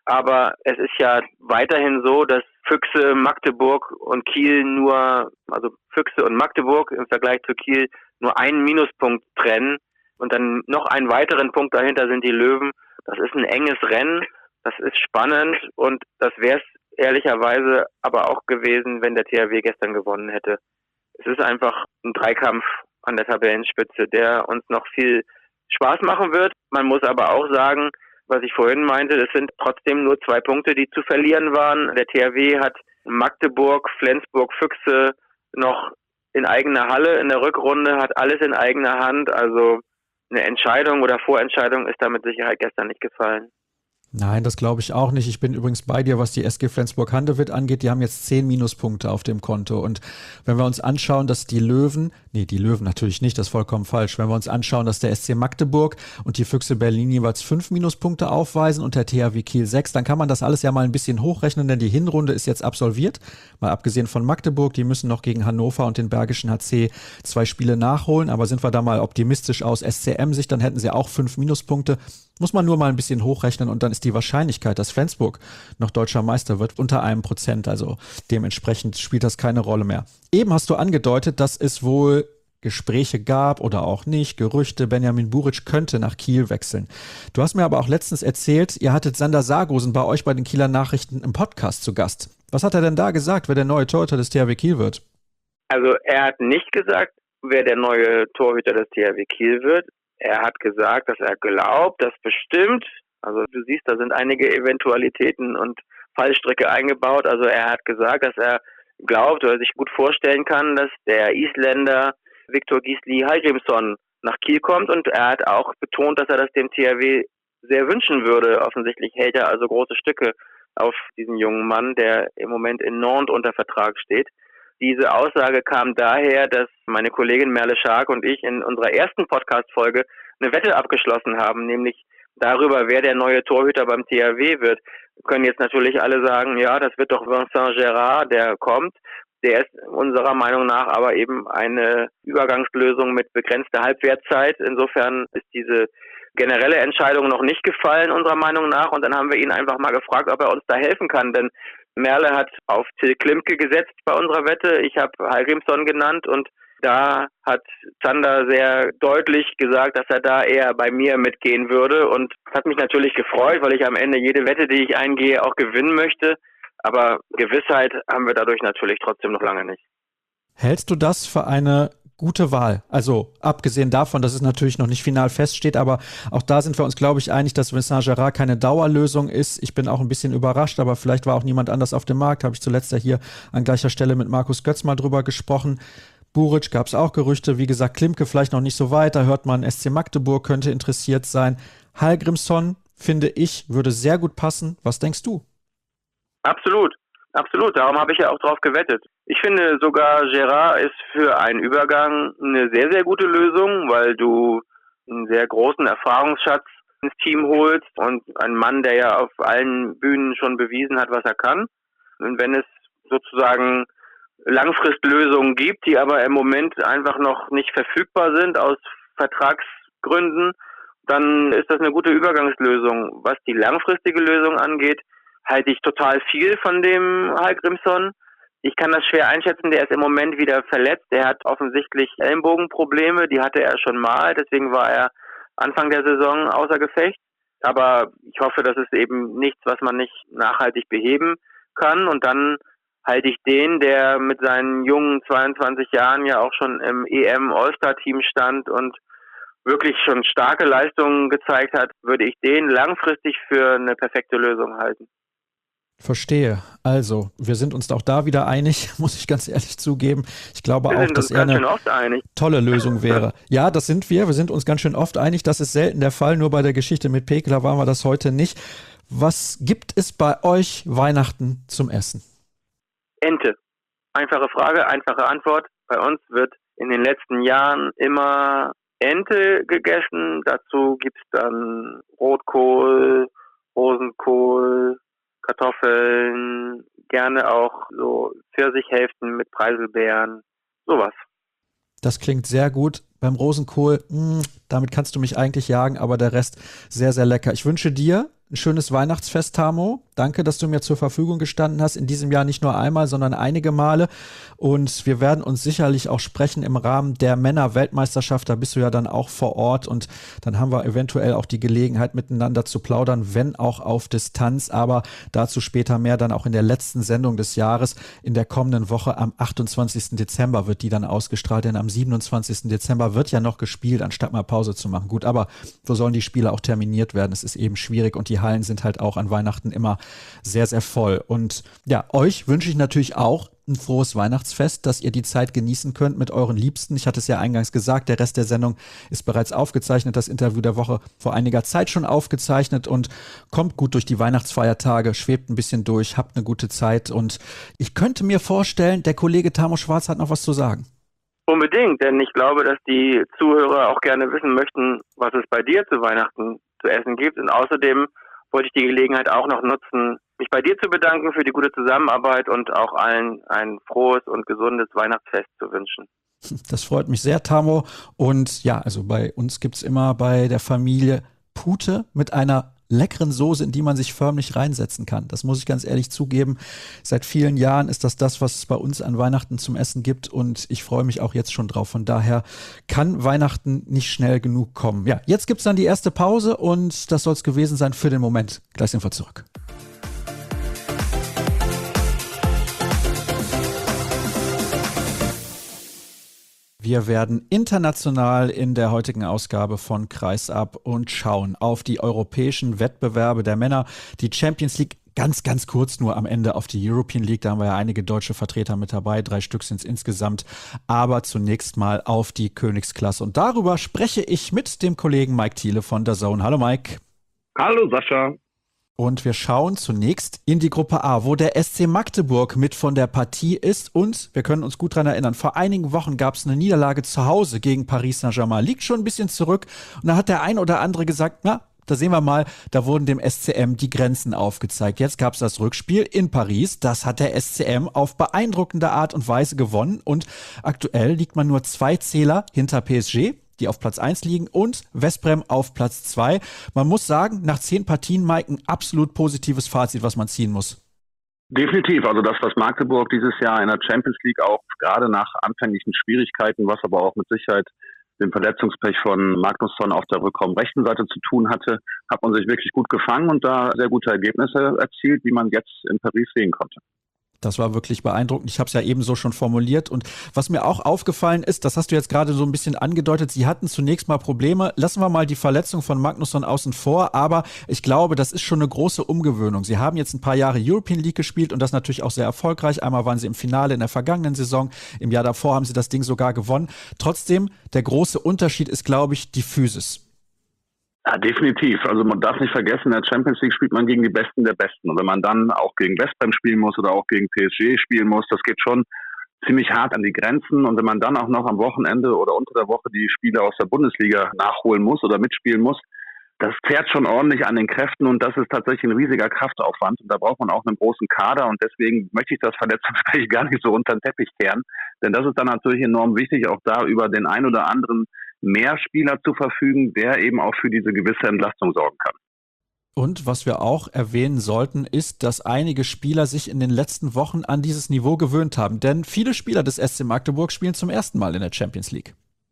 Aber es ist ja weiterhin so, dass Füchse, Magdeburg und Kiel nur, also Füchse und Magdeburg im Vergleich zu Kiel nur einen Minuspunkt trennen und dann noch einen weiteren Punkt dahinter sind die Löwen. Das ist ein enges Rennen, das ist spannend und das wäre es ehrlicherweise aber auch gewesen, wenn der T H W gestern gewonnen hätte. Es ist einfach ein Dreikampf an der Tabellenspitze, der uns noch viel Spaß machen wird. Man muss aber auch sagen, was ich vorhin meinte, es sind trotzdem nur zwei Punkte, die zu verlieren waren. Der T H W hat Magdeburg, Flensburg, Füchse noch in eigener Halle in der Rückrunde, hat alles in eigener Hand. Also eine Entscheidung oder Vorentscheidung ist da mit Sicherheit gestern nicht gefallen. Nein, das glaube ich auch nicht. Ich bin übrigens bei dir, was die S G Flensburg-Handewitt angeht. Die haben jetzt zehn Minuspunkte auf dem Konto. Und wenn wir uns anschauen, dass die Löwen, nee, die Löwen natürlich nicht, das ist vollkommen falsch. Wenn wir uns anschauen, dass der S C Magdeburg und die Füchse Berlin jeweils fünf Minuspunkte aufweisen und der T H W Kiel sechs, dann kann man das alles ja mal ein bisschen hochrechnen, denn die Hinrunde ist jetzt absolviert. Mal abgesehen von Magdeburg, die müssen noch gegen Hannover und den Bergischen H C zwei Spiele nachholen. Aber sind wir da mal optimistisch aus S C M-Sicht, dann hätten sie auch fünf Minuspunkte. Muss man nur mal ein bisschen hochrechnen und dann ist die Wahrscheinlichkeit, dass Flensburg noch deutscher Meister wird, unter einem Prozent. Also dementsprechend spielt das keine Rolle mehr. Eben hast du angedeutet, dass es wohl Gespräche gab oder auch nicht, Gerüchte, Benjamin Buric könnte nach Kiel wechseln. Du hast mir aber auch letztens erzählt, ihr hattet Sander Sargosen bei euch bei den Kieler Nachrichten im Podcast zu Gast. Was hat er denn da gesagt, wer der neue Torhüter des T H W Kiel wird? Also er hat nicht gesagt, wer der neue Torhüter des T H W Kiel wird. Er hat gesagt, dass er glaubt, dass bestimmt, also du siehst, da sind einige Eventualitäten und Fallstricke eingebaut. Also er hat gesagt, dass er glaubt oder sich gut vorstellen kann, dass der Isländer Viktor Gisli Hallgrímsson nach Kiel kommt und er hat auch betont, dass er das dem T H W sehr wünschen würde. Offensichtlich hält er also große Stücke auf diesen jungen Mann, der im Moment in Nantes unter Vertrag steht. Diese Aussage kam daher, dass meine Kollegin Merle Schark und ich in unserer ersten Podcast-Folge eine Wette abgeschlossen haben, nämlich darüber, wer der neue Torhüter beim T H W wird. Wir können jetzt natürlich alle sagen, ja, das wird doch Vincent Gérard, der kommt. Der ist unserer Meinung nach aber eben eine Übergangslösung mit begrenzter Halbwertszeit. Insofern ist diese generelle Entscheidung noch nicht gefallen, unserer Meinung nach. Und dann haben wir ihn einfach mal gefragt, ob er uns da helfen kann. Denn Merle hat auf Till Klimke gesetzt bei unserer Wette. Ich habe Hallgrímsson genannt und da hat Zander sehr deutlich gesagt, dass er da eher bei mir mitgehen würde. Und das hat mich natürlich gefreut, weil ich am Ende jede Wette, die ich eingehe, auch gewinnen möchte. Aber Gewissheit haben wir dadurch natürlich trotzdem noch lange nicht. Hältst du das für eine gute Wahl? Also abgesehen davon, dass es natürlich noch nicht final feststeht, aber auch da sind wir uns, glaube ich, einig, dass Vincent Gérard keine Dauerlösung ist. Ich bin auch ein bisschen überrascht, aber vielleicht war auch niemand anders auf dem Markt. Habe ich zuletzt ja hier an gleicher Stelle mit Markus Götz mal drüber gesprochen. Buric gab es auch Gerüchte. Wie gesagt, Klimke vielleicht noch nicht so weit. Da hört man, S C Magdeburg könnte interessiert sein. Hallgrímsson, finde ich, würde sehr gut passen. Was denkst du? Absolut, absolut. Darum habe ich ja auch drauf gewettet. Ich finde sogar, Gérard ist für einen Übergang eine sehr, sehr gute Lösung, weil du einen sehr großen Erfahrungsschatz ins Team holst und einen Mann, der ja auf allen Bühnen schon bewiesen hat, was er kann. Und wenn es sozusagen Langfristlösungen gibt, die aber im Moment einfach noch nicht verfügbar sind aus Vertragsgründen, dann ist das eine gute Übergangslösung. Was die langfristige Lösung angeht, halte ich total viel von dem Hallgrímsson. Ich kann das schwer einschätzen, der ist im Moment wieder verletzt. Der hat offensichtlich Ellenbogenprobleme, die hatte er schon mal, deswegen war er Anfang der Saison außer Gefecht. Aber ich hoffe, das ist eben nichts, was man nicht nachhaltig beheben kann. Und dann halte ich den, der mit seinen jungen zweiundzwanzig Jahren ja auch schon im E M-All-Star-Team stand und wirklich schon starke Leistungen gezeigt hat, würde ich den langfristig für eine perfekte Lösung halten. Verstehe. Also, wir sind uns auch da wieder einig, muss ich ganz ehrlich zugeben. Ich glaube wir auch, dass er eine tolle Lösung wäre. Ja, das sind wir. Wir sind uns ganz schön oft einig. Das ist selten der Fall. Nur bei der Geschichte mit Pekela waren wir das heute nicht. Was gibt es bei euch Weihnachten zum Essen? Ente. Einfache Frage, einfache Antwort. Bei uns wird in den letzten Jahren immer Ente gegessen. Dazu gibt es dann Rotkohl, Rosenkohl, Kartoffeln, gerne auch so Pfirsichhälften mit Preiselbeeren, sowas. Das klingt sehr gut. Beim Rosenkohl, mh, damit kannst du mich eigentlich jagen, aber der Rest sehr, sehr lecker. Ich wünsche dir ein schönes Weihnachtsfest, Tamo. Danke, dass du mir zur Verfügung gestanden hast. In diesem Jahr nicht nur einmal, sondern einige Male. Und wir werden uns sicherlich auch sprechen im Rahmen der Männer-Weltmeisterschaft. Da bist du ja dann auch vor Ort. Und dann haben wir eventuell auch die Gelegenheit, miteinander zu plaudern, wenn auch auf Distanz. Aber dazu später mehr, dann auch in der letzten Sendung des Jahres. In der kommenden Woche am achtundzwanzigsten Dezember wird die dann ausgestrahlt. Denn am siebenundzwanzigsten Dezember wird ja noch gespielt, anstatt mal Pause zu machen. Gut, aber wo sollen die Spiele auch terminiert werden? Es ist eben schwierig und die Hallen sind halt auch an Weihnachten immer sehr, sehr voll. Und ja, euch wünsche ich natürlich auch ein frohes Weihnachtsfest, dass ihr die Zeit genießen könnt mit euren Liebsten. Ich hatte es ja eingangs gesagt, der Rest der Sendung ist bereits aufgezeichnet, das Interview der Woche vor einiger Zeit schon aufgezeichnet und kommt gut durch die Weihnachtsfeiertage, schwebt ein bisschen durch, habt eine gute Zeit und ich könnte mir vorstellen, der Kollege Tamo Schwarz hat noch was zu sagen. Unbedingt, denn ich glaube, dass die Zuhörer auch gerne wissen möchten, was es bei dir zu Weihnachten zu essen gibt. Und außerdem wollte ich die Gelegenheit auch noch nutzen, mich bei dir zu bedanken für die gute Zusammenarbeit und auch allen ein frohes und gesundes Weihnachtsfest zu wünschen. Das freut mich sehr, Tamo. Und ja, also bei uns gibt's immer bei der Familie Pute mit einer leckeren Soße, in die man sich förmlich reinsetzen kann. Das muss ich ganz ehrlich zugeben. Seit vielen Jahren ist das das, was es bei uns an Weihnachten zum Essen gibt und ich freue mich auch jetzt schon drauf. Von daher kann Weihnachten nicht schnell genug kommen. Ja, jetzt gibt's dann die erste Pause und das soll es gewesen sein für den Moment. Gleich sind wir zurück. Wir werden international in der heutigen Ausgabe von Kreisab und schauen auf die europäischen Wettbewerbe der Männer, die Champions League. Ganz, ganz kurz nur am Ende auf die European League. Da haben wir ja einige deutsche Vertreter mit dabei. Drei Stück sind es insgesamt. Aber zunächst mal auf die Königsklasse. Und darüber spreche ich mit dem Kollegen Mike Thiele von D A Z N. Hallo Mike. Hallo Sascha. Und wir schauen zunächst in die Gruppe A, wo der S C Magdeburg mit von der Partie ist. Und wir können uns gut daran erinnern, vor einigen Wochen gab es eine Niederlage zu Hause gegen Paris Saint-Germain. Liegt schon ein bisschen zurück. Und da hat der ein oder andere gesagt, na, da sehen wir mal, da wurden dem S C M die Grenzen aufgezeigt. Jetzt gab es das Rückspiel in Paris. Das hat der S C M auf beeindruckende Art und Weise gewonnen. Und aktuell liegt man nur zwei Zähler hinter P S G, die auf Platz eins liegen, und Westbrem auf Platz zwei. Man muss sagen, nach zehn Partien, Mike, ein absolut positives Fazit, was man ziehen muss. Definitiv. Also das, was Magdeburg dieses Jahr in der Champions League auch gerade nach anfänglichen Schwierigkeiten, was aber auch mit Sicherheit dem Verletzungspech von Magnusson auf der Rückraumrechten Seite zu tun hatte, hat man sich wirklich gut gefangen und da sehr gute Ergebnisse erzielt, wie man jetzt in Paris sehen konnte. Das war wirklich beeindruckend. Ich habe es ja ebenso schon formuliert. Und was mir auch aufgefallen ist, das hast du jetzt gerade so ein bisschen angedeutet, sie hatten zunächst mal Probleme. Lassen wir mal die Verletzung von Magnusson außen vor. Aber ich glaube, das ist schon eine große Umgewöhnung. Sie haben jetzt ein paar Jahre European League gespielt und das natürlich auch sehr erfolgreich. Einmal waren sie im Finale in der vergangenen Saison. Im Jahr davor haben sie das Ding sogar gewonnen. Trotzdem, der große Unterschied ist, glaube ich, die Physis. Ja, definitiv. Also man darf nicht vergessen, in der Champions League spielt man gegen die Besten der Besten. Und wenn man dann auch gegen Westbrem spielen muss oder auch gegen P S G spielen muss, das geht schon ziemlich hart an die Grenzen. Und wenn man dann auch noch am Wochenende oder unter der Woche die Spiele aus der Bundesliga nachholen muss oder mitspielen muss, das zehrt schon ordentlich an den Kräften und das ist tatsächlich ein riesiger Kraftaufwand. Und da braucht man auch einen großen Kader und deswegen möchte ich das Verletzungsgespräch gar nicht so unter den Teppich kehren. Denn das ist dann natürlich enorm wichtig, auch da über den ein oder anderen mehr Spieler zu verfügen, der eben auch für diese gewisse Entlastung sorgen kann. Und was wir auch erwähnen sollten, ist, dass einige Spieler sich in den letzten Wochen an dieses Niveau gewöhnt haben. Denn viele Spieler des S C Magdeburg spielen zum ersten Mal in der Champions League.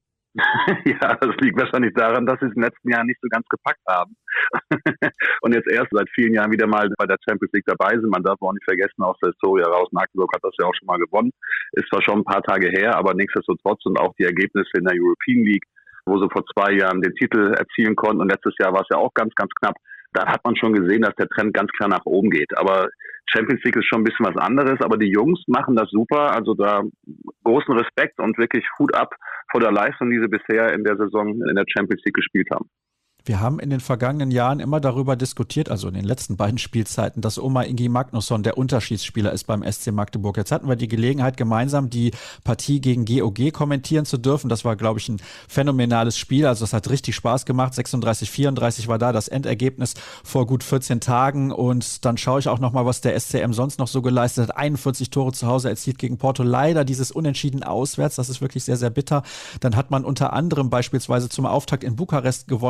Ja, das liegt wahrscheinlich daran, dass sie es im letzten Jahr nicht so ganz gepackt haben. Und jetzt erst seit vielen Jahren wieder mal bei der Champions League dabei sind. Man darf auch nicht vergessen, aus der Historie heraus, Magdeburg hat das ja auch schon mal gewonnen. Ist zwar schon ein paar Tage her, aber nichtsdestotrotz und auch die Ergebnisse in der European League, wo sie vor zwei Jahren den Titel erzielen konnten und letztes Jahr war es ja auch ganz, ganz knapp. Da hat man schon gesehen, dass der Trend ganz klar nach oben geht. Aber Champions League ist schon ein bisschen was anderes. Aber die Jungs machen das super. Also da großen Respekt und wirklich Hut ab vor der Leistung, die sie bisher in der Saison in der Champions League gespielt haben. Wir haben in den vergangenen Jahren immer darüber diskutiert, also in den letzten beiden Spielzeiten, dass Omar Ingi Magnusson der Unterschiedsspieler ist beim S C Magdeburg. Jetzt hatten wir die Gelegenheit, gemeinsam die Partie gegen G O G kommentieren zu dürfen. Das war, glaube ich, ein phänomenales Spiel. Also das hat richtig Spaß gemacht. sechsunddreißig vierunddreißig war da das Endergebnis vor gut vierzehn Tagen. Und dann schaue ich auch nochmal, was der S C M sonst noch so geleistet hat. einundvierzig Tore zu Hause erzielt gegen Porto. Leider dieses Unentschieden auswärts. Das ist wirklich sehr, sehr bitter. Dann hat man unter anderem beispielsweise zum Auftakt in Bukarest gewonnen.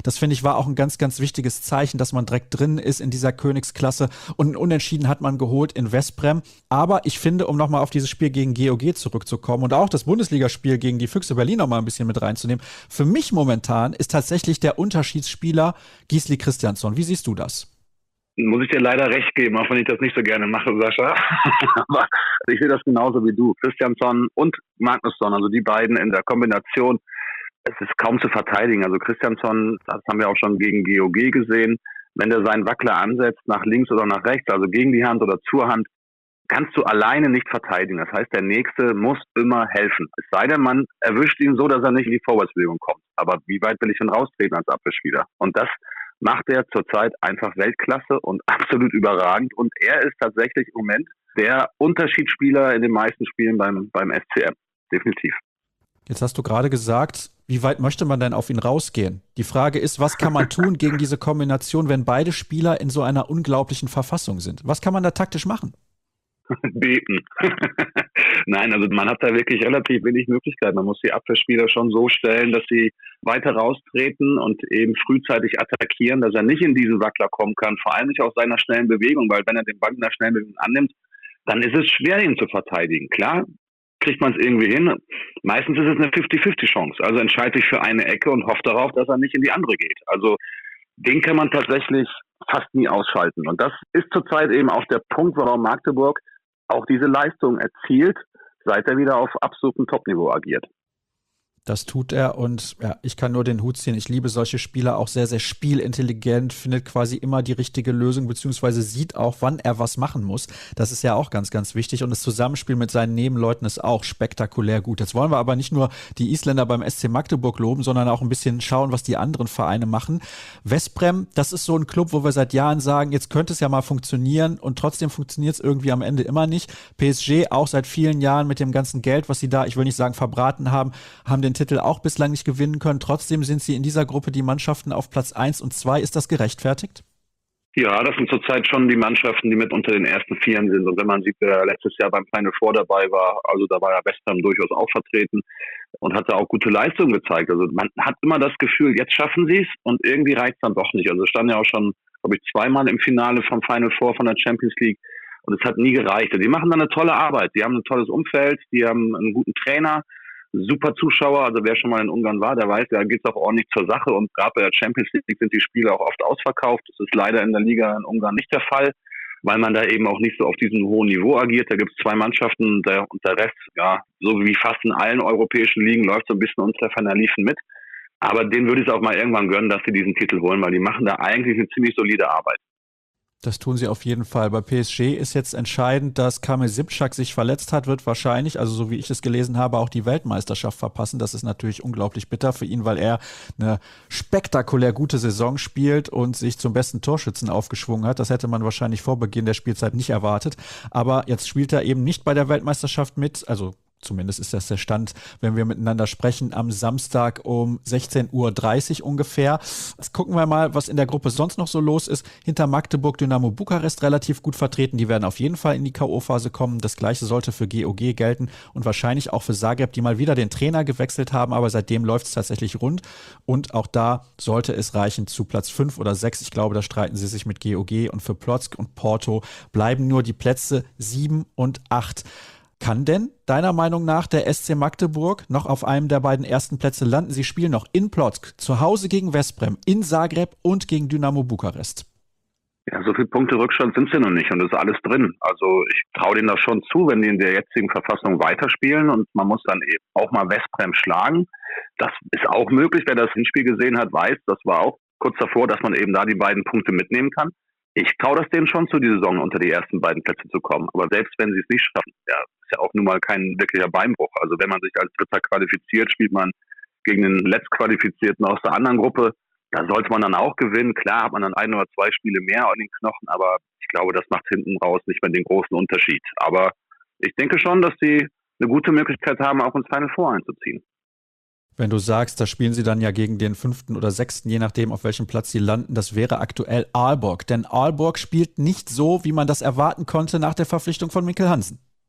Das finde ich war auch ein ganz, ganz wichtiges Zeichen, dass man direkt drin ist in dieser Königsklasse und ein Unentschieden hat man geholt in Veszprém. Aber ich finde, um nochmal auf dieses Spiel gegen G O G zurückzukommen und auch das Bundesligaspiel gegen die Füchse Berlin noch mal ein bisschen mit reinzunehmen, für mich momentan ist tatsächlich der Unterschiedsspieler Gisli Kristjansson. Wie siehst du das? Muss ich dir leider recht geben, auch wenn ich das nicht so gerne mache, Sascha. Aber ich sehe das genauso wie du. Kristjansson und Magnusson, also die beiden in der Kombination, es ist kaum zu verteidigen. Also Kristjansson, das haben wir auch schon gegen G O G gesehen, wenn der seinen Wackler ansetzt, nach links oder nach rechts, also gegen die Hand oder zur Hand, kannst du alleine nicht verteidigen. Das heißt, der Nächste muss immer helfen. Es sei denn, man erwischt ihn so, dass er nicht in die Vorwärtsbewegung kommt. Aber wie weit will ich denn raustreten als Abwehrspieler? Und das macht er zurzeit einfach Weltklasse und absolut überragend. Und er ist tatsächlich im Moment der Unterschiedsspieler in den meisten Spielen beim, beim S C M. Definitiv. Jetzt hast du gerade gesagt, wie weit möchte man denn auf ihn rausgehen? Die Frage ist, was kann man tun gegen diese Kombination, wenn beide Spieler in so einer unglaublichen Verfassung sind? Was kann man da taktisch machen? Beten. Nein, also man hat da wirklich relativ wenig Möglichkeiten. Man muss die Abwehrspieler schon so stellen, dass sie weiter raustreten und eben frühzeitig attackieren, dass er nicht in diesen Wackler kommen kann, vor allem nicht aus seiner schnellen Bewegung, weil wenn er den Ball in der schnellen Bewegung annimmt, dann ist es schwer, ihn zu verteidigen. Klar, kriegt man es irgendwie hin. Meistens ist es eine fünfzig fünfzig Chance. Also entscheide ich für eine Ecke und hoffe darauf, dass er nicht in die andere geht. Also den kann man tatsächlich fast nie ausschalten. Und das ist zurzeit eben auch der Punkt, warum Magdeburg auch diese Leistung erzielt, seit er wieder auf absolutem Topniveau agiert. Das tut er und ja, ich kann nur den Hut ziehen. Ich liebe solche Spieler, auch sehr, sehr spielintelligent, findet quasi immer die richtige Lösung, beziehungsweise sieht auch, wann er was machen muss. Das ist ja auch ganz, ganz wichtig und das Zusammenspiel mit seinen Nebenleuten ist auch spektakulär gut. Jetzt wollen wir aber nicht nur die Isländer beim S C Magdeburg loben, sondern auch ein bisschen schauen, was die anderen Vereine machen. Veszprém, das ist so ein Club, wo wir seit Jahren sagen, jetzt könnte es ja mal funktionieren und trotzdem funktioniert es irgendwie am Ende immer nicht. P S G auch seit vielen Jahren mit dem ganzen Geld, was sie da, ich will nicht sagen verbraten haben, haben den Titel auch bislang nicht gewinnen können. Trotzdem sind sie in dieser Gruppe die Mannschaften auf Platz eins und zwei. Ist das gerechtfertigt? Ja, das sind zurzeit schon die Mannschaften, die mit unter den ersten Vieren sind. Und wenn man sieht, wer letztes Jahr beim Final Four dabei war, also da war ja Veszprém durchaus auch vertreten und hat da auch gute Leistungen gezeigt. Also man hat immer das Gefühl, jetzt schaffen sie es und irgendwie reicht es dann doch nicht. Also es stand ja auch schon, glaube ich, zweimal im Finale vom Final Four von der Champions League und es hat nie gereicht. Die machen dann eine tolle Arbeit. Die haben ein tolles Umfeld, die haben einen guten Trainer, super Zuschauer, also wer schon mal in Ungarn war, der weiß, da geht es auch ordentlich zur Sache und gerade bei der Champions League sind die Spiele auch oft ausverkauft. Das ist leider in der Liga in Ungarn nicht der Fall, weil man da eben auch nicht so auf diesem hohen Niveau agiert. Da gibt es zwei Mannschaften der, und der Rest, ja, so wie fast in allen europäischen Ligen, läuft so ein bisschen unter Ferner liefen mit. Aber denen würde ich es auch mal irgendwann gönnen, dass sie diesen Titel holen, weil die machen da eigentlich eine ziemlich solide Arbeit. Das tun sie auf jeden Fall. Bei P S G ist jetzt entscheidend, dass Kamil Šimčák sich verletzt hat, wird wahrscheinlich, also so wie ich es gelesen habe, auch die Weltmeisterschaft verpassen. Das ist natürlich unglaublich bitter für ihn, weil er eine spektakulär gute Saison spielt und sich zum besten Torschützen aufgeschwungen hat. Das hätte man wahrscheinlich vor Beginn der Spielzeit nicht erwartet. Aber jetzt spielt er eben nicht bei der Weltmeisterschaft mit, also zumindest ist das der Stand, wenn wir miteinander sprechen, am Samstag um sechzehn Uhr dreißig ungefähr. Jetzt gucken wir mal, was in der Gruppe sonst noch so los ist. Hinter Magdeburg Dynamo Bukarest relativ gut vertreten. Die werden auf jeden Fall in die K O-Phase kommen. Das Gleiche sollte für G O G gelten und wahrscheinlich auch für Zagreb, die mal wieder den Trainer gewechselt haben, aber seitdem läuft es tatsächlich rund. Und auch da sollte es reichen zu Platz fünf oder sechs. Ich glaube, da streiten sie sich mit G O G und für Płock und Porto bleiben nur die Plätze sieben und acht. Kann denn deiner Meinung nach der S C Magdeburg noch auf einem der beiden ersten Plätze landen? Sie spielen noch in Płock, zu Hause gegen Veszprém, in Zagreb und gegen Dynamo Bukarest. Ja, so viele Punkte Rückstand sind sie noch nicht und das ist alles drin. Also ich traue denen das schon zu, wenn die in der jetzigen Verfassung weiterspielen und man muss dann eben auch mal Veszprém schlagen. Das ist auch möglich, wer das Hinspiel gesehen hat, weiß, das war auch kurz davor, dass man eben da die beiden Punkte mitnehmen kann. Ich traue das denen schon zu, die Saison unter die ersten beiden Plätze zu kommen. Aber selbst wenn sie es nicht schaffen, ja, ist ja auch nun mal kein wirklicher Beinbruch. Also wenn man sich als Dritter qualifiziert, spielt man gegen den Letztqualifizierten aus der anderen Gruppe. Da sollte man dann auch gewinnen. Klar hat man dann ein oder zwei Spiele mehr an den Knochen, aber ich glaube, das macht hinten raus nicht mehr den großen Unterschied. Aber ich denke schon, dass sie eine gute Möglichkeit haben, auch ins Final Four einzuziehen. Wenn du sagst, da spielen sie dann ja gegen den fünften oder sechsten, je nachdem, auf welchem Platz sie landen, das wäre aktuell Aalborg. Denn Aalborg spielt nicht so, wie man das erwarten konnte nach der Verpflichtung von Mikkel Hansen.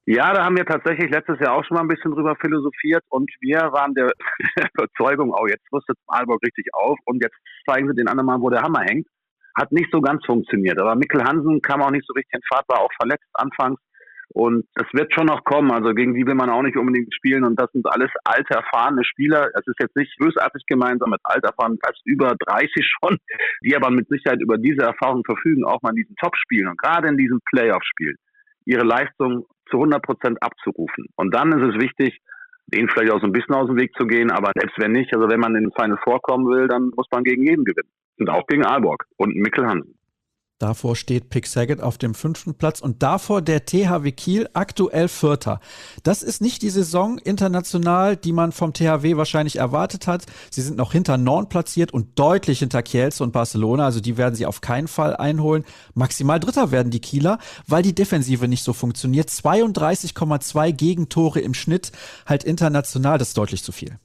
Ja, da haben wir tatsächlich letztes Jahr auch schon mal ein bisschen drüber philosophiert und wir waren der Überzeugung, oh, jetzt rüstet Aalborg richtig auf und jetzt zeigen sie den anderen mal, wo der Hammer hängt. Hat nicht so ganz funktioniert, aber Mikkel Hansen kam auch nicht so richtig in Fahrt, war auch verletzt anfangs und es wird schon noch kommen, also gegen die will man auch nicht unbedingt spielen und das sind alles alte, erfahrene Spieler, es ist jetzt nicht bösartig gemeint, sondern mit alt erfahren, als über dreißig schon, die aber mit Sicherheit über diese Erfahrung verfügen, auch mal in diesen Top-Spielen und gerade in diesen Playoff-Spielen ihre Leistung zu hundert Prozent abzurufen. Und dann ist es wichtig, denen vielleicht auch so ein bisschen aus dem Weg zu gehen, aber selbst wenn nicht, also wenn man in den Final vorkommen will, dann muss man gegen jeden gewinnen. Und auch gegen Aalborg und Mikkel Hansen. Davor steht Pick Saget auf dem fünften Platz und davor der T H W Kiel, aktuell Vierter. Das ist nicht die Saison international, die man vom T H W wahrscheinlich erwartet hat. Sie sind noch hinter Norn platziert und deutlich hinter Kielce und Barcelona, also die werden sie auf keinen Fall einholen. Maximal Dritter werden die Kieler, weil die Defensive nicht so funktioniert. zweiunddreißig Komma zwei Gegentore im Schnitt, halt international, das ist deutlich zu viel.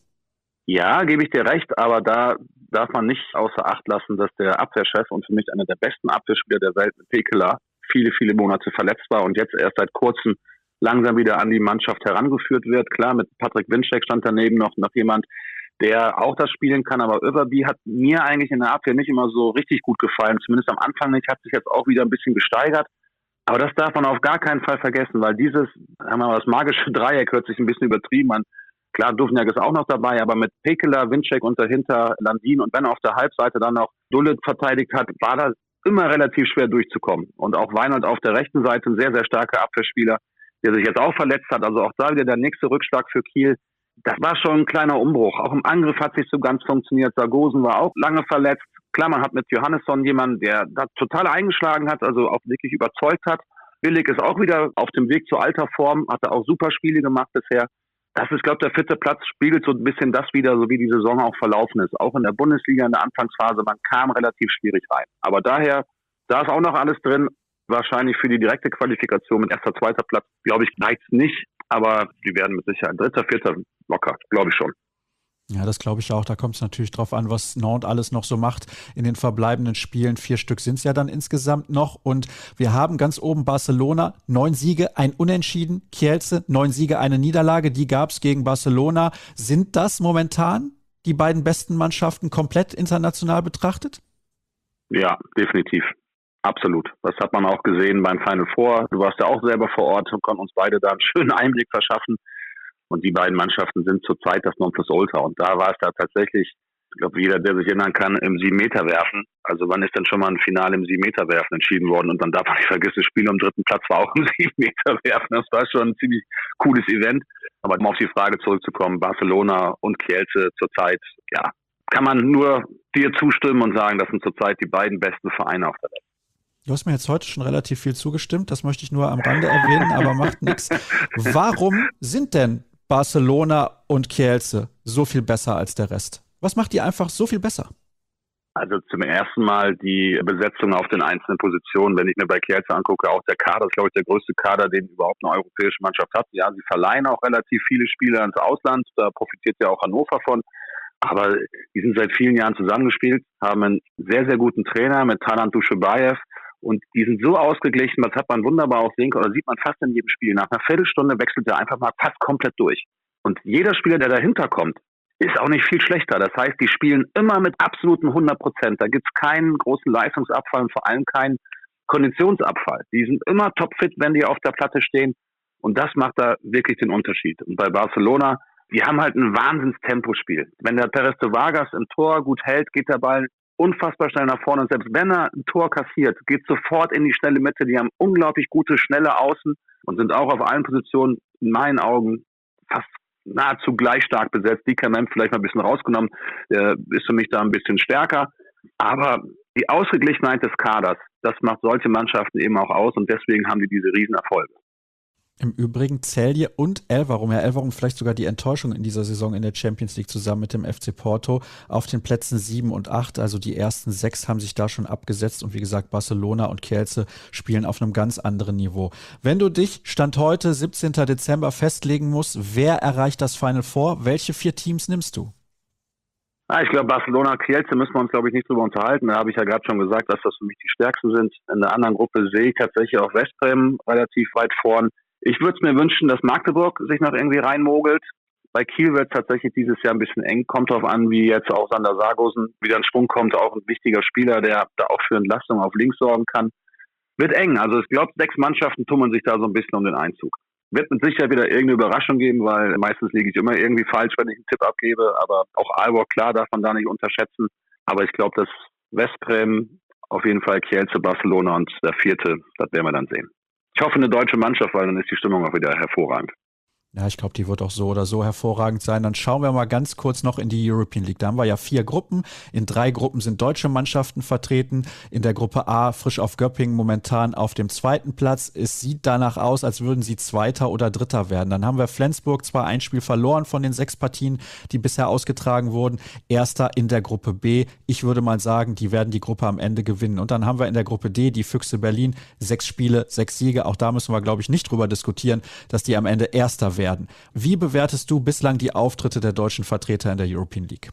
Ja, gebe ich dir recht, aber da darf man nicht außer Acht lassen, dass der Abwehrchef und für mich einer der besten Abwehrspieler der Welt, Pekela, viele, viele Monate verletzt war und jetzt erst seit kurzem langsam wieder an die Mannschaft herangeführt wird. Klar, mit Patrick Winczek stand daneben noch, noch jemand, der auch das spielen kann, aber Överby hat mir eigentlich in der Abwehr nicht immer so richtig gut gefallen, zumindest am Anfang nicht, hat sich jetzt auch wieder ein bisschen gesteigert. Aber das darf man auf gar keinen Fall vergessen, weil dieses, sagen wir mal, das magische Dreieck hört sich ein bisschen übertrieben an. Klar, Duvniak ist auch noch dabei, aber mit Pekela, Winczek und dahinter Landin und wenn auf der Halbseite dann noch Dullet verteidigt hat, war das immer relativ schwer durchzukommen. Und auch Weinhold auf der rechten Seite, ein sehr, sehr starker Abwehrspieler, der sich jetzt auch verletzt hat. Also auch da wieder der nächste Rückschlag für Kiel. Das war schon ein kleiner Umbruch. Auch im Angriff hat sich so ganz funktioniert. Sargosen war auch lange verletzt. Klar, man hat mit Johannesson jemanden, der da total eingeschlagen hat, also auch wirklich überzeugt hat. Billig ist auch wieder auf dem Weg zu alter Form, hat er auch super Spiele gemacht bisher. Das ist, glaube ich, der vierte Platz spiegelt so ein bisschen das wieder, so wie die Saison auch verlaufen ist. Auch in der Bundesliga in der Anfangsphase, man kam relativ schwierig rein. Aber daher, da ist auch noch alles drin. Wahrscheinlich für die direkte Qualifikation mit erster, zweiter Platz, glaube ich, reicht's nicht. Aber die werden mit Sicherheit dritter, vierter locker, glaube ich schon. Ja, das glaube ich auch. Da kommt es natürlich drauf an, was Nantes alles noch so macht in den verbleibenden Spielen. Vier Stück sind es ja dann insgesamt noch. Und wir haben ganz oben Barcelona, neun Siege, ein Unentschieden. Kielce, neun Siege, eine Niederlage. Die gab es gegen Barcelona. Sind das momentan die beiden besten Mannschaften komplett international betrachtet? Ja, definitiv. Absolut. Das hat man auch gesehen beim Final Four. Du warst ja auch selber vor Ort und konnten uns beide da einen schönen Einblick verschaffen. Und die beiden Mannschaften sind zurzeit das Nonplusultra. Und da war es da tatsächlich, ich glaube, jeder, der sich erinnern kann, im sieben Meter werfen. Also wann ist denn schon mal ein Finale im sieben Meter werfen entschieden worden? Und dann darf man nicht vergessen, das Spiel am dritten Platz war auch im sieben Meter werfen. Das war schon ein ziemlich cooles Event. Aber um auf die Frage zurückzukommen, Barcelona und Kielce zurzeit, ja, kann man nur dir zustimmen und sagen, das sind zurzeit die beiden besten Vereine auf der Welt. Du hast mir jetzt heute schon relativ viel zugestimmt, das möchte ich nur am Rande erwähnen, aber macht nichts. Warum sind denn Barcelona und Kielce so viel besser als der Rest? Was macht die einfach so viel besser? Also zum ersten Mal die Besetzung auf den einzelnen Positionen. Wenn ich mir bei Kielce angucke, auch der Kader ist, glaube ich, der größte Kader, den überhaupt eine europäische Mannschaft hat. Ja, sie verleihen auch relativ viele Spieler ins Ausland, da profitiert ja auch Hannover von. Aber die sind seit vielen Jahren zusammengespielt, haben einen sehr, sehr guten Trainer mit Talant Dushubayev. Und die sind so ausgeglichen, das hat man wunderbar auch sehen können, oder sieht man fast in jedem Spiel. Nach einer Viertelstunde wechselt er einfach mal fast komplett durch. Und jeder Spieler, der dahinter kommt, ist auch nicht viel schlechter. Das heißt, die spielen immer mit absoluten hundert Prozent. Da gibt es keinen großen Leistungsabfall und vor allem keinen Konditionsabfall. Die sind immer topfit, wenn die auf der Platte stehen. Und das macht da wirklich den Unterschied. Und bei Barcelona, die haben halt ein Wahnsinns-Tempospiel. Wenn der Pérez de Vargas im Tor gut hält, geht der Ball unfassbar schnell nach vorne. Und selbst wenn er ein Tor kassiert, geht sofort in die schnelle Mitte. Die haben unglaublich gute, schnelle Außen und sind auch auf allen Positionen in meinen Augen fast nahezu gleich stark besetzt. Die kann man vielleicht mal ein bisschen rausgenommen. Der ist für mich da ein bisschen stärker. Aber die Ausgeglichenheit des Kaders, das macht solche Mannschaften eben auch aus und deswegen haben die diese Riesenerfolge. Im Übrigen Celje und Elverum, ja Elverum vielleicht sogar die Enttäuschung in dieser Saison in der Champions League zusammen mit dem F C Porto auf den Plätzen sieben und acht, also die ersten sechs haben sich da schon abgesetzt und wie gesagt Barcelona und Kielce spielen auf einem ganz anderen Niveau. Wenn du dich Stand heute, siebzehnten Dezember festlegen musst, wer erreicht das Final Four, welche vier Teams nimmst du? Ah, ich glaube, Barcelona, Kielce müssen wir uns, glaube ich, nicht drüber unterhalten. Da habe ich ja gerade schon gesagt, dass das für mich die stärksten sind. In der anderen Gruppe sehe ich tatsächlich auch West Bremen relativ weit vorn. Ich würde es mir wünschen, dass Magdeburg sich noch irgendwie reinmogelt. Bei Kiel wird es tatsächlich dieses Jahr ein bisschen eng. Kommt darauf an, wie jetzt auch Sander Sargosen wieder in Schwung kommt. Auch ein wichtiger Spieler, der da auch für Entlastung auf links sorgen kann. Wird eng. Also ich glaube, sechs Mannschaften tummeln sich da so ein bisschen um den Einzug. Wird mit Sicherheit wieder irgendeine Überraschung geben, weil meistens liege ich immer irgendwie falsch, wenn ich einen Tipp abgebe. Aber auch Aalborg, klar, darf man da nicht unterschätzen. Aber ich glaube, dass Westbrem, auf jeden Fall Kielce, Barcelona und der vierte, das werden wir dann sehen. Ich hoffe, eine deutsche Mannschaft, weil dann ist die Stimmung auch wieder hervorragend. Ja, ich glaube, die wird auch so oder so hervorragend sein. Dann schauen wir mal ganz kurz noch in die European League. Da haben wir ja vier Gruppen. In drei Gruppen sind deutsche Mannschaften vertreten. In der Gruppe A Frisch auf Göppingen momentan auf dem zweiten Platz. Es sieht danach aus, als würden sie Zweiter oder Dritter werden. Dann haben wir Flensburg, zwar ein Spiel verloren von den sechs Partien, die bisher ausgetragen wurden. Erster in der Gruppe B. Ich würde mal sagen, die werden die Gruppe am Ende gewinnen. Und dann haben wir in der Gruppe D die Füchse Berlin. Sechs Spiele, sechs Siege. Auch da müssen wir, glaube ich, nicht drüber diskutieren, dass die am Ende Erster werden. Werden. Wie bewertest du bislang die Auftritte der deutschen Vertreter in der European League?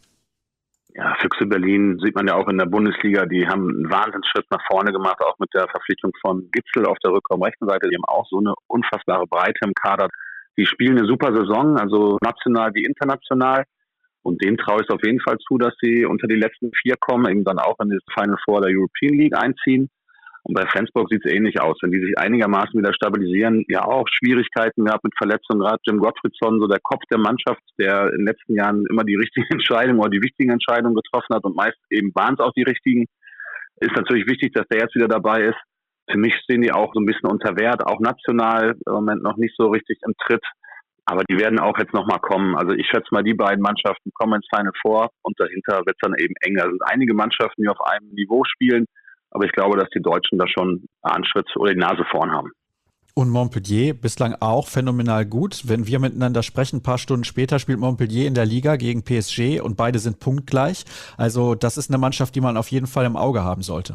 Ja, Füchse Berlin sieht man ja auch in der Bundesliga, die haben einen Wahnsinnsschritt nach vorne gemacht, auch mit der Verpflichtung von Gitzel auf der Rückraumrechten Seite. Die haben auch so eine unfassbare Breite im Kader. Die spielen eine super Saison, also national wie international. Und denen traue ich es auf jeden Fall zu, dass sie unter die letzten vier kommen, eben dann auch in das Final Four der European League einziehen. Und bei Flensburg sieht es ähnlich aus. Wenn die sich einigermaßen wieder stabilisieren, ja auch Schwierigkeiten gehabt mit Verletzungen. Gerade Jim Gottfriedson, so der Kopf der Mannschaft, der in den letzten Jahren immer die richtigen Entscheidungen oder die wichtigen Entscheidungen getroffen hat und meist eben waren es auch die richtigen, ist natürlich wichtig, dass der jetzt wieder dabei ist. Für mich stehen die auch so ein bisschen unter Wert, auch national im Moment noch nicht so richtig im Tritt. Aber die werden auch jetzt nochmal kommen. Also ich schätze mal, die beiden Mannschaften kommen ins Final Four und dahinter wird es dann eben enger. Es sind einige Mannschaften, die auf einem Niveau spielen. Aber ich glaube, dass die Deutschen da schon einen Schritt oder die Nase vorn haben. Und Montpellier bislang auch phänomenal gut. Wenn wir miteinander sprechen, ein paar Stunden später spielt Montpellier in der Liga gegen P S G und beide sind punktgleich. Also das ist eine Mannschaft, die man auf jeden Fall im Auge haben sollte.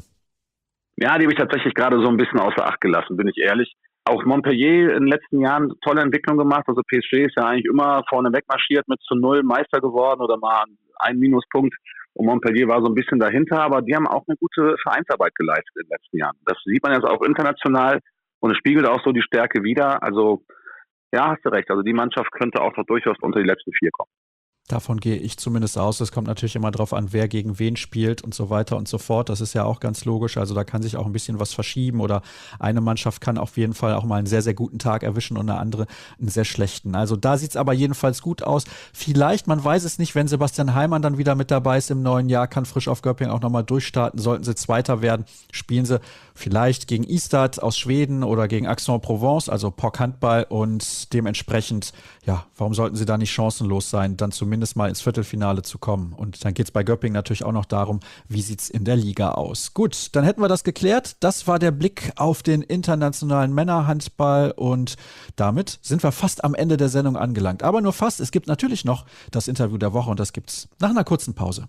Ja, die habe ich tatsächlich gerade so ein bisschen außer Acht gelassen, bin ich ehrlich. Auch Montpellier in den letzten Jahren tolle Entwicklung gemacht. Also P S G ist ja eigentlich immer vorne wegmarschiert mit zu null Meister geworden oder mal ein Minuspunkt. Und Montpellier war so ein bisschen dahinter, aber die haben auch eine gute Vereinsarbeit geleistet in den letzten Jahren. Das sieht man jetzt auch international und es spiegelt auch so die Stärke wider. Also ja, hast du recht. Also die Mannschaft könnte auch noch durchaus unter die letzten vier kommen. Davon gehe ich zumindest aus. Es kommt natürlich immer darauf an, wer gegen wen spielt und so weiter und so fort. Das ist ja auch ganz logisch. Also da kann sich auch ein bisschen was verschieben oder eine Mannschaft kann auf jeden Fall auch mal einen sehr, sehr guten Tag erwischen und eine andere einen sehr schlechten. Also da sieht es aber jedenfalls gut aus. Vielleicht, man weiß es nicht, wenn Sebastian Heimann dann wieder mit dabei ist im neuen Jahr, kann Frisch auf Göppingen auch nochmal durchstarten. Sollten sie Zweiter werden, spielen sie vielleicht gegen Ystad aus Schweden oder gegen Aix-en-Provence, also P O C Handball und dementsprechend, ja, warum sollten sie da nicht chancenlos sein, dann zumindest mindestens mal ins Viertelfinale zu kommen. Und dann geht es bei Göppingen natürlich auch noch darum, wie sieht es in der Liga aus. Gut, dann hätten wir das geklärt. Das war der Blick auf den internationalen Männerhandball und damit sind wir fast am Ende der Sendung angelangt. Aber nur fast. Es gibt natürlich noch das Interview der Woche und das gibt es nach einer kurzen Pause.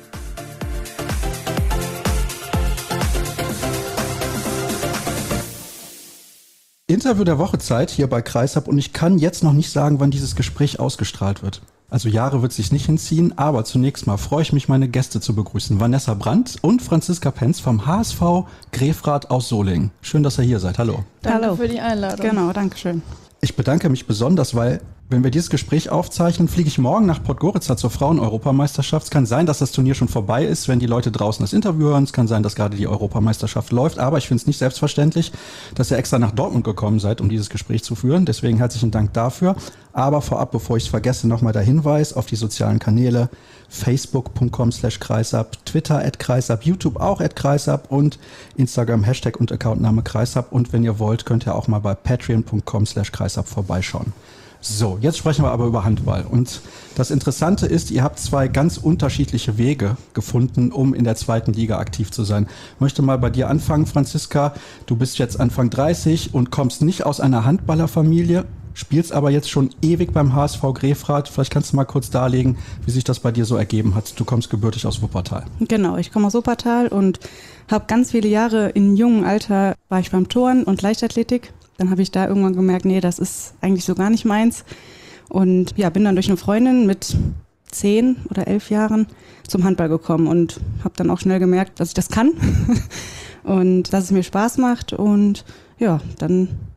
Interview der Woche Zeit hier bei Kreishab und ich kann jetzt noch nicht sagen, wann dieses Gespräch ausgestrahlt wird. Also Jahre wird es sich nicht hinziehen, aber zunächst mal freue ich mich, meine Gäste zu begrüßen. Vanessa Brandt und Franziska Penz vom H S V Grefrath aus Solingen. Schön, dass ihr hier seid. Hallo. Danke Hallo für die Einladung. Genau, danke schön. Ich bedanke mich besonders, weil, wenn wir dieses Gespräch aufzeichnen, fliege ich morgen nach Podgorica zur Frauen-Europameisterschaft. Es kann sein, dass das Turnier schon vorbei ist, wenn die Leute draußen das Interview hören. Es kann sein, dass gerade die Europameisterschaft läuft. Aber ich finde es nicht selbstverständlich, dass ihr extra nach Dortmund gekommen seid, um dieses Gespräch zu führen. Deswegen herzlichen Dank dafür. Aber vorab, bevor ich es vergesse, nochmal der Hinweis auf die sozialen Kanäle. Facebook.com slash Kreishab, Twitter at Kreishab, YouTube auch at Kreishab und Instagram Hashtag und Accountname Kreishab. Und wenn ihr wollt, könnt ihr auch mal bei patreon.com slash Kreishab vorbeischauen. So, jetzt sprechen wir aber über Handball. Und das Interessante ist, ihr habt zwei ganz unterschiedliche Wege gefunden, um in der zweiten Liga aktiv zu sein. Ich möchte mal bei dir anfangen, Franziska. Du bist jetzt Anfang dreißig und kommst nicht aus einer Handballerfamilie, spielst aber jetzt schon ewig beim H S V Grefrath. Vielleicht kannst du mal kurz darlegen, wie sich das bei dir so ergeben hat. Du kommst gebürtig aus Wuppertal. Genau, ich komme aus Wuppertal und habe ganz viele Jahre in jungem Alter, war ich beim Turnen und Leichtathletik. Dann habe ich da irgendwann gemerkt, nee, das ist eigentlich so gar nicht meins. Und ja, bin dann durch eine Freundin mit zehn oder elf Jahren zum Handball gekommen und habe dann auch schnell gemerkt, dass ich das kann und dass es mir Spaß macht. Und ja, dann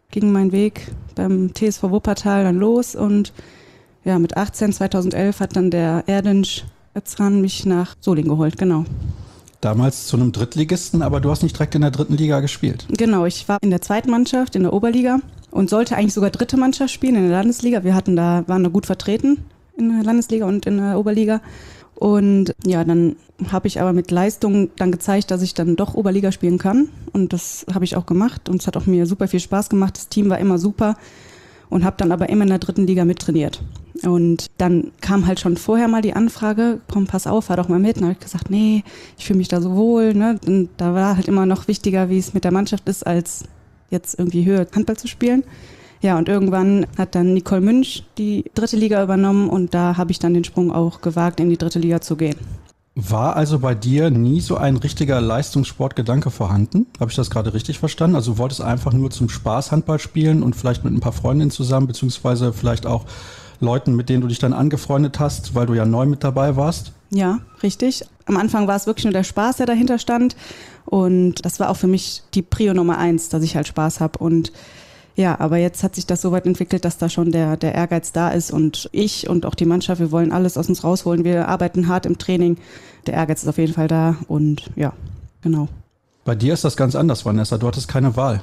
ging mein Weg beim T S V Wuppertal dann los und ja, mit achtzehn, zweitausendelf hat dann der Erdinch Özcan mich nach Solingen geholt, genau. Damals zu einem Drittligisten, aber du hast nicht direkt in der dritten Liga gespielt. Genau, ich war in der zweiten Mannschaft, in der Oberliga und sollte eigentlich sogar dritte Mannschaft spielen in der Landesliga. Wir hatten da, waren da gut vertreten in der Landesliga und in der Oberliga. Und ja, dann habe ich aber mit Leistung dann gezeigt, dass ich dann doch Oberliga spielen kann. Und das habe ich auch gemacht und es hat auch mir super viel Spaß gemacht. Das Team war immer super und habe dann aber immer in der dritten Liga mittrainiert. Und dann kam halt schon vorher mal die Anfrage, komm, pass auf, fahr doch mal mit. Und dann habe ich gesagt, nee, ich fühle mich da so wohl. Ne? Und da war halt immer noch wichtiger, wie es mit der Mannschaft ist, als jetzt irgendwie höher Handball zu spielen. Ja, und irgendwann hat dann Nicole Münch die dritte Liga übernommen und da habe ich dann den Sprung auch gewagt, in die dritte Liga zu gehen. War also bei dir nie so ein richtiger Leistungssportgedanke vorhanden? Habe ich das gerade richtig verstanden? Also du wolltest einfach nur zum Spaß Handball spielen und vielleicht mit ein paar Freundinnen zusammen, beziehungsweise vielleicht auch Leuten, mit denen du dich dann angefreundet hast, weil du ja neu mit dabei warst? Ja, richtig. Am Anfang war es wirklich nur der Spaß, der dahinter stand. Und das war auch für mich die Prio Nummer eins, dass ich halt Spaß habe. Und ja, aber jetzt hat sich das so weit entwickelt, dass da schon der, der Ehrgeiz da ist. Und ich und auch die Mannschaft, wir wollen alles aus uns rausholen. Wir arbeiten hart im Training. Der Ehrgeiz ist auf jeden Fall da. Und ja, genau. Bei dir ist das ganz anders, Vanessa. Du hattest keine Wahl.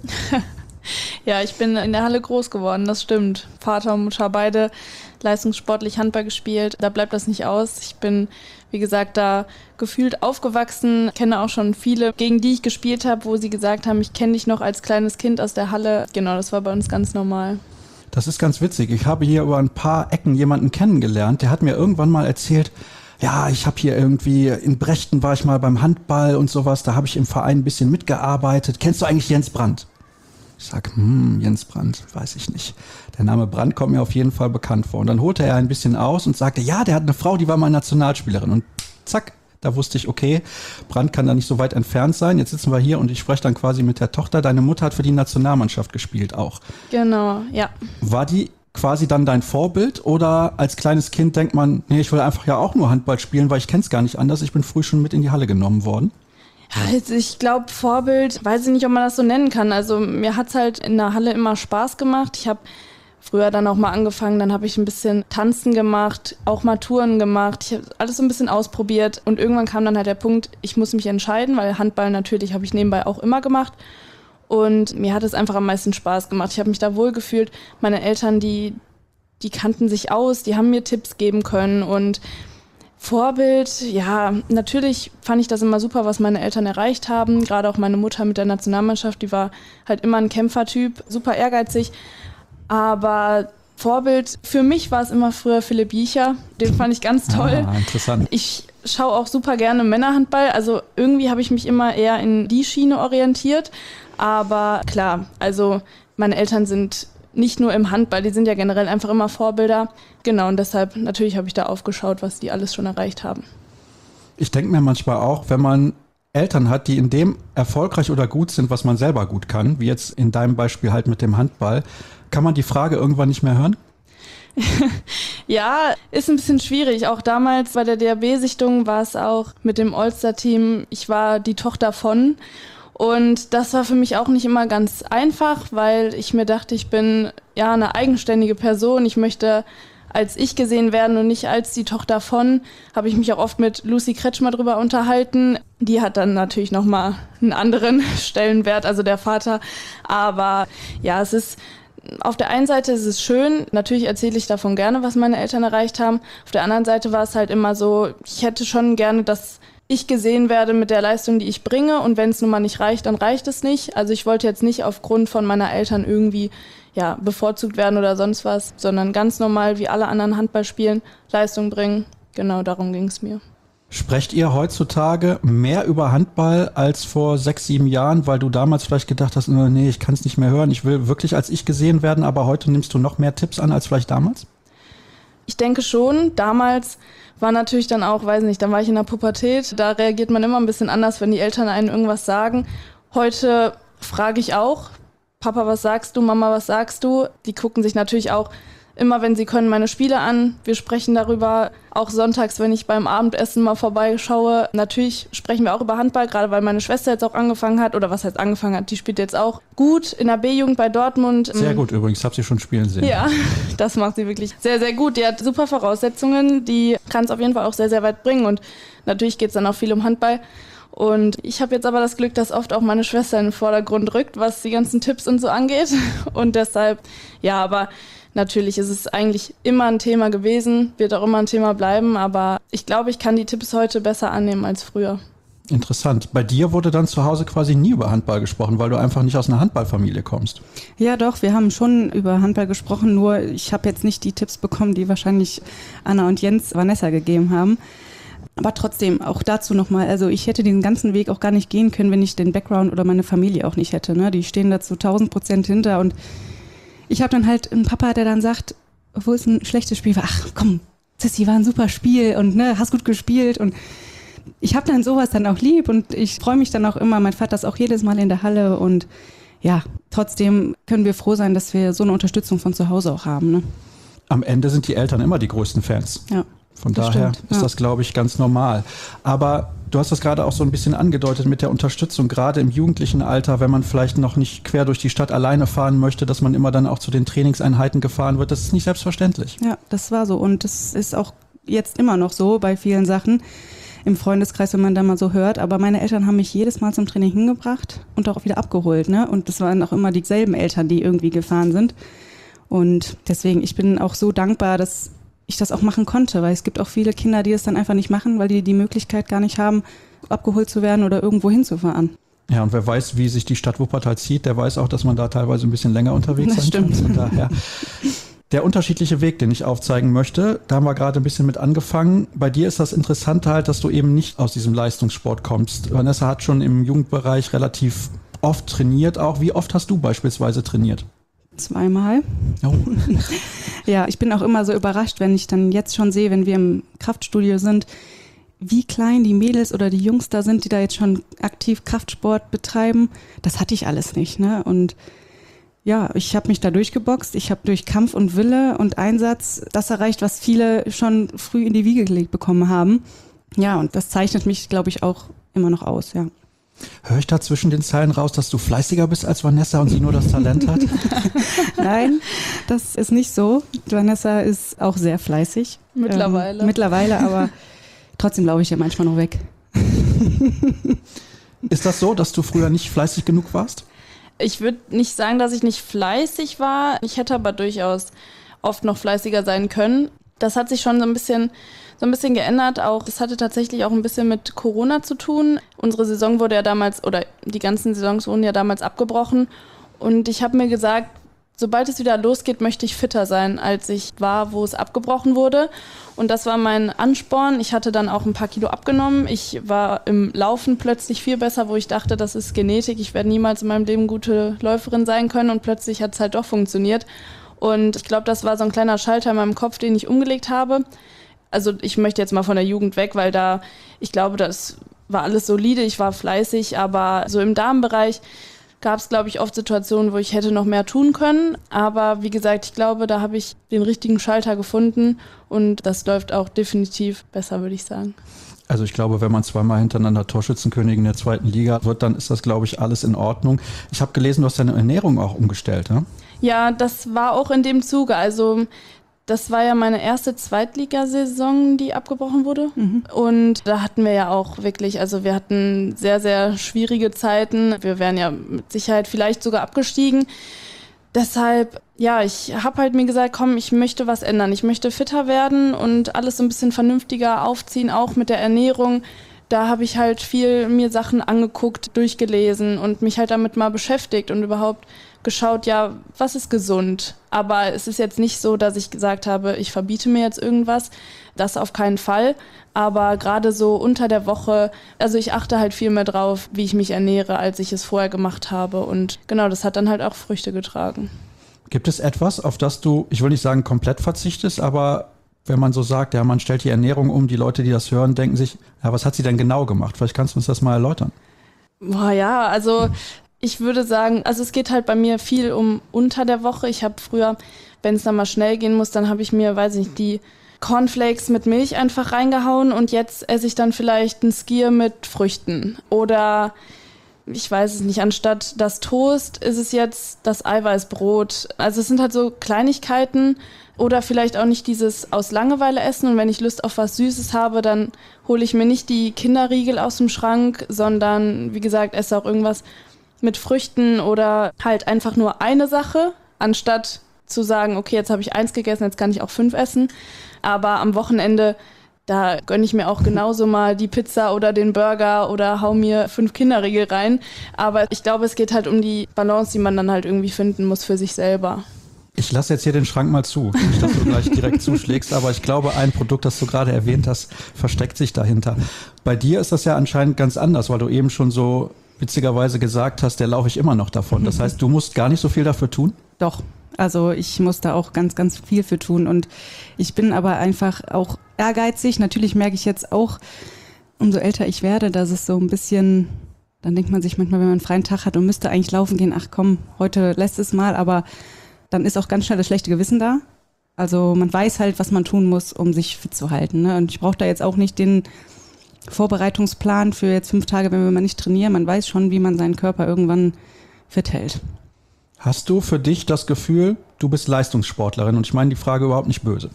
Ja, ich bin in der Halle groß geworden, das stimmt. Vater und Mutter beide leistungssportlich Handball gespielt. Da bleibt das nicht aus. Ich bin, wie gesagt, da gefühlt aufgewachsen. Kenne auch schon viele, gegen die ich gespielt habe, wo sie gesagt haben, ich kenne dich noch als kleines Kind aus der Halle. Genau, das war bei uns ganz normal. Das ist ganz witzig. Ich habe hier über ein paar Ecken jemanden kennengelernt, der hat mir irgendwann mal erzählt, ja, ich habe hier irgendwie, in Brechten war ich mal beim Handball und sowas, da habe ich im Verein ein bisschen mitgearbeitet. Kennst du eigentlich Jens Brandt? Ich sag, hm, Jens Brandt, weiß ich nicht. Der Name Brandt kommt mir auf jeden Fall bekannt vor. Und dann holte er ein bisschen aus und sagte, ja, der hat eine Frau, die war mal Nationalspielerin. Und zack, da wusste ich, okay, Brandt kann da nicht so weit entfernt sein. Jetzt sitzen wir hier und ich spreche dann quasi mit der Tochter. Deine Mutter hat für die Nationalmannschaft gespielt auch. Genau, ja. War die quasi dann dein Vorbild oder als kleines Kind denkt man, nee, ich will einfach ja auch nur Handball spielen, weil ich kenne es gar nicht anders. Ich bin früh schon mit in die Halle genommen worden. Also ich glaube, Vorbild, weiß ich nicht, ob man das so nennen kann. Also mir hat's halt in der Halle immer Spaß gemacht. Ich habe früher dann auch mal angefangen, dann habe ich ein bisschen Tanzen gemacht, auch mal Touren gemacht. Ich habe alles so ein bisschen ausprobiert und irgendwann kam dann halt der Punkt, ich muss mich entscheiden, weil Handball natürlich habe ich nebenbei auch immer gemacht. Und mir hat es einfach am meisten Spaß gemacht. Ich habe mich da wohl gefühlt. Meine Eltern, die, die kannten sich aus, die haben mir Tipps geben können und Vorbild, ja, natürlich fand ich das immer super, was meine Eltern erreicht haben. Gerade auch meine Mutter mit der Nationalmannschaft, die war halt immer ein Kämpfertyp, super ehrgeizig. Aber Vorbild, für mich war es immer früher Philipp Jiecher. Den fand ich ganz toll. Ah, interessant. Ich schaue auch super gerne Männerhandball. Also irgendwie habe ich mich immer eher in die Schiene orientiert. Aber klar, also meine Eltern sind nicht nur im Handball, die sind ja generell einfach immer Vorbilder. Genau, und deshalb, natürlich habe ich da aufgeschaut, was die alles schon erreicht haben. Ich denke mir manchmal auch, wenn man Eltern hat, die in dem erfolgreich oder gut sind, was man selber gut kann, wie jetzt in deinem Beispiel halt mit dem Handball, kann man die Frage irgendwann nicht mehr hören? Ja, ist ein bisschen schwierig. Auch damals bei der D A B-Sichtung war es auch mit dem All-Star-Team, ich war die Tochter von. Und das war für mich auch nicht immer ganz einfach, weil ich mir dachte, ich bin ja eine eigenständige Person. Ich möchte als ich gesehen werden und nicht als die Tochter von. Habe ich mich auch oft mit Lucy Kretschmer drüber unterhalten. Die hat dann natürlich nochmal einen anderen Stellenwert, also der Vater. Aber ja, es ist auf der einen Seite ist es schön. Natürlich erzähle ich davon gerne, was meine Eltern erreicht haben. Auf der anderen Seite war es halt immer so, ich hätte schon gerne, dass ich gesehen werde mit der Leistung, die ich bringe. Und wenn es nun mal nicht reicht, dann reicht es nicht. Also ich wollte jetzt nicht aufgrund von meiner Eltern irgendwie ja, bevorzugt werden oder sonst was, sondern ganz normal, wie alle anderen Handballspielen, Leistung bringen. Genau darum ging es mir. Sprecht ihr heutzutage mehr über Handball als vor sechs, sieben Jahren, weil du damals vielleicht gedacht hast, nee, ich kann es nicht mehr hören, ich will wirklich als ich gesehen werden, aber heute nimmst du noch mehr Tipps an als vielleicht damals? Ich denke schon. Damals war natürlich dann auch, weiß nicht, dann war ich in der Pubertät, da reagiert man immer ein bisschen anders, wenn die Eltern einem irgendwas sagen. Heute frage ich auch, Papa, was sagst du, Mama, was sagst du? Die gucken sich natürlich auch immer, wenn sie können, meine Spiele an. Wir sprechen darüber, auch sonntags, wenn ich beim Abendessen mal vorbeischaue. Natürlich sprechen wir auch über Handball, gerade weil meine Schwester jetzt auch angefangen hat, oder was heißt angefangen hat, die spielt jetzt auch gut in der B-Jugend bei Dortmund. Sehr gut übrigens, habe sie schon spielen sehen. Ja, das macht sie wirklich sehr, sehr gut. Die hat super Voraussetzungen, die kann es auf jeden Fall auch sehr, sehr weit bringen und natürlich geht es dann auch viel um Handball. Und ich habe jetzt aber das Glück, dass oft auch meine Schwester in den Vordergrund rückt, was die ganzen Tipps und so angeht. Und deshalb, ja, aber natürlich ist es eigentlich immer ein Thema gewesen, wird auch immer ein Thema bleiben. Aber ich glaube, ich kann die Tipps heute besser annehmen als früher. Interessant. Bei dir wurde dann zu Hause quasi nie über Handball gesprochen, weil du einfach nicht aus einer Handballfamilie kommst. Ja doch, wir haben schon über Handball gesprochen, nur ich habe jetzt nicht die Tipps bekommen, die wahrscheinlich Anna und Jens Vanessa gegeben haben. Aber trotzdem, auch dazu nochmal, also ich hätte diesen ganzen Weg auch gar nicht gehen können, wenn ich den Background oder meine Familie auch nicht hätte. Ne? Die stehen dazu tausend Prozent hinter und ich habe dann halt einen Papa, der dann sagt, obwohl es ein schlechtes Spiel war, ach komm, Sissi, war ein super Spiel und ne, hast gut gespielt und ich habe dann sowas dann auch lieb und ich freue mich dann auch immer, mein Vater ist auch jedes Mal in der Halle und ja, trotzdem können wir froh sein, dass wir so eine Unterstützung von zu Hause auch haben. Ne? Am Ende sind die Eltern immer die größten Fans. Ja. Von Das daher stimmt, ist ja. das, glaube ich, ganz normal. Aber du hast das gerade auch so ein bisschen angedeutet mit der Unterstützung, gerade im jugendlichen Alter, wenn man vielleicht noch nicht quer durch die Stadt alleine fahren möchte, dass man immer dann auch zu den Trainingseinheiten gefahren wird. Das ist nicht selbstverständlich. Ja, das war so und das ist auch jetzt immer noch so bei vielen Sachen im Freundeskreis, wenn man da mal so hört. Aber meine Eltern haben mich jedes Mal zum Training hingebracht und auch wieder abgeholt. Ne? Und das waren auch immer dieselben Eltern, die irgendwie gefahren sind. Und deswegen, ich bin auch so dankbar, dass ich das auch machen konnte, weil es gibt auch viele Kinder, die es dann einfach nicht machen, weil die die Möglichkeit gar nicht haben, abgeholt zu werden oder irgendwo hinzufahren. Ja, und wer weiß, wie sich die Stadt Wuppertal zieht, der weiß auch, dass man da teilweise ein bisschen länger unterwegs Das sein kann. stimmt. Von daher. Der unterschiedliche Weg, den ich aufzeigen möchte, da haben wir gerade ein bisschen mit angefangen. Bei dir ist das Interessante halt, dass du eben nicht aus diesem Leistungssport kommst. Vanessa hat schon im Jugendbereich relativ oft trainiert auch. Wie oft hast du beispielsweise trainiert? Zweimal. Oh. Ja, ich bin auch immer so überrascht, wenn ich dann jetzt schon sehe, wenn wir im Kraftstudio sind, wie klein die Mädels oder die Jungs da sind, die da jetzt schon aktiv Kraftsport betreiben. Das hatte ich alles nicht, ne? Und ja, ich habe mich da durchgeboxt. Ich habe durch Kampf und Wille und Einsatz das erreicht, was viele schon früh in die Wiege gelegt bekommen haben. Ja, und das zeichnet mich, glaube ich, auch immer noch aus, ja. Höre ich da zwischen den Zeilen raus, dass du fleißiger bist als Vanessa und sie nur das Talent hat? Nein, das ist nicht so. Vanessa ist auch sehr fleißig. Mittlerweile. Ähm, mittlerweile, aber trotzdem laufe ich ja manchmal noch weg. Ist das so, dass du früher nicht fleißig genug warst? Ich würde nicht sagen, dass ich nicht fleißig war. Ich hätte aber durchaus oft noch fleißiger sein können. Das hat sich schon so ein bisschen, so ein bisschen geändert. Auch das hatte tatsächlich auch ein bisschen mit Corona zu tun. Unsere Saison wurde ja damals, oder die ganzen Saisons wurden ja damals abgebrochen. Und ich habe mir gesagt, sobald es wieder losgeht, möchte ich fitter sein, als ich war, wo es abgebrochen wurde. Und das war mein Ansporn. Ich hatte dann auch ein paar Kilo abgenommen. Ich war im Laufen plötzlich viel besser, wo ich dachte, das ist Genetik. Ich werde niemals in meinem Leben gute Läuferin sein können. Und plötzlich hat es halt doch funktioniert. Und ich glaube, das war so ein kleiner Schalter in meinem Kopf, den ich umgelegt habe. Also ich möchte jetzt mal von der Jugend weg, weil da, ich glaube, das war alles solide. Ich war fleißig, aber so im Damenbereich gab es, glaube ich, oft Situationen, wo ich hätte noch mehr tun können. Aber wie gesagt, ich glaube, da habe ich den richtigen Schalter gefunden und das läuft auch definitiv besser, würde ich sagen. Also ich glaube, wenn man zweimal hintereinander Torschützenkönigin der zweiten Liga wird, dann ist das, glaube ich, alles in Ordnung. Ich habe gelesen, du hast deine Ernährung auch umgestellt, ne? Ja, das war auch in dem Zuge. Also das war ja meine erste Zweitligasaison, die abgebrochen wurde. Mhm. Und da hatten wir ja auch wirklich, also wir hatten sehr, sehr schwierige Zeiten. Wir wären ja mit Sicherheit vielleicht sogar abgestiegen. Deshalb, ja, ich habe halt mir gesagt, komm, ich möchte was ändern. Ich möchte fitter werden und alles so ein bisschen vernünftiger aufziehen, auch mit der Ernährung. Da habe ich halt viel mir Sachen angeguckt, durchgelesen und mich halt damit mal beschäftigt und überhaupt geschaut, ja, was ist gesund? Aber es ist jetzt nicht so, dass ich gesagt habe, ich verbiete mir jetzt irgendwas. Das auf keinen Fall. Aber gerade so unter der Woche, also ich achte halt viel mehr drauf, wie ich mich ernähre, als ich es vorher gemacht habe. Und genau, das hat dann halt auch Früchte getragen. Gibt es etwas, auf das du, ich will nicht sagen komplett verzichtest, aber wenn man so sagt, ja, man stellt die Ernährung um, die Leute, die das hören, denken sich, ja, was hat sie denn genau gemacht? Vielleicht kannst du uns das mal erläutern. Boah, ja, also Ich würde sagen, also es geht halt bei mir viel um unter der Woche. Ich habe früher, wenn es dann mal schnell gehen muss, dann habe ich mir, weiß ich nicht, die Cornflakes mit Milch einfach reingehauen und jetzt esse ich dann vielleicht ein Skier mit Früchten. Oder ich weiß es nicht, anstatt das Toast ist es jetzt das Eiweißbrot. Also es sind halt so Kleinigkeiten oder vielleicht auch nicht dieses aus Langeweile essen. Und wenn ich Lust auf was Süßes habe, dann hole ich mir nicht die Kinderriegel aus dem Schrank, sondern wie gesagt, esse auch irgendwas mit Früchten oder halt einfach nur eine Sache, anstatt zu sagen, okay, jetzt habe ich eins gegessen, jetzt kann ich auch fünf essen. Aber am Wochenende, da gönne ich mir auch genauso mal die Pizza oder den Burger oder hau mir fünf Kinderriegel rein. Aber ich glaube, es geht halt um die Balance, die man dann halt irgendwie finden muss für sich selber. Ich lasse jetzt hier den Schrank mal zu, nicht, dass du gleich direkt zuschlägst, aber ich glaube, ein Produkt, das du gerade erwähnt hast, versteckt sich dahinter. Bei dir ist das ja anscheinend ganz anders, weil du eben schon so witzigerweise gesagt hast, der laufe ich immer noch davon. Das heißt, du musst gar nicht so viel dafür tun? Doch, also ich muss da auch ganz, ganz viel für tun und ich bin aber einfach auch ehrgeizig. Natürlich merke ich jetzt auch, umso älter ich werde, dass es so ein bisschen, dann denkt man sich manchmal, wenn man einen freien Tag hat und müsste eigentlich laufen gehen, ach komm, heute lässt es mal, aber dann ist auch ganz schnell das schlechte Gewissen da. Also man weiß halt, was man tun muss, um sich fit zu halten, ne? Und ich brauche da jetzt auch nicht den Vorbereitungsplan für jetzt fünf Tage, wenn wir mal nicht trainieren. Man weiß schon, wie man seinen Körper irgendwann fit hält. Hast du für dich das Gefühl, du bist Leistungssportlerin? Und ich meine die Frage überhaupt nicht böse.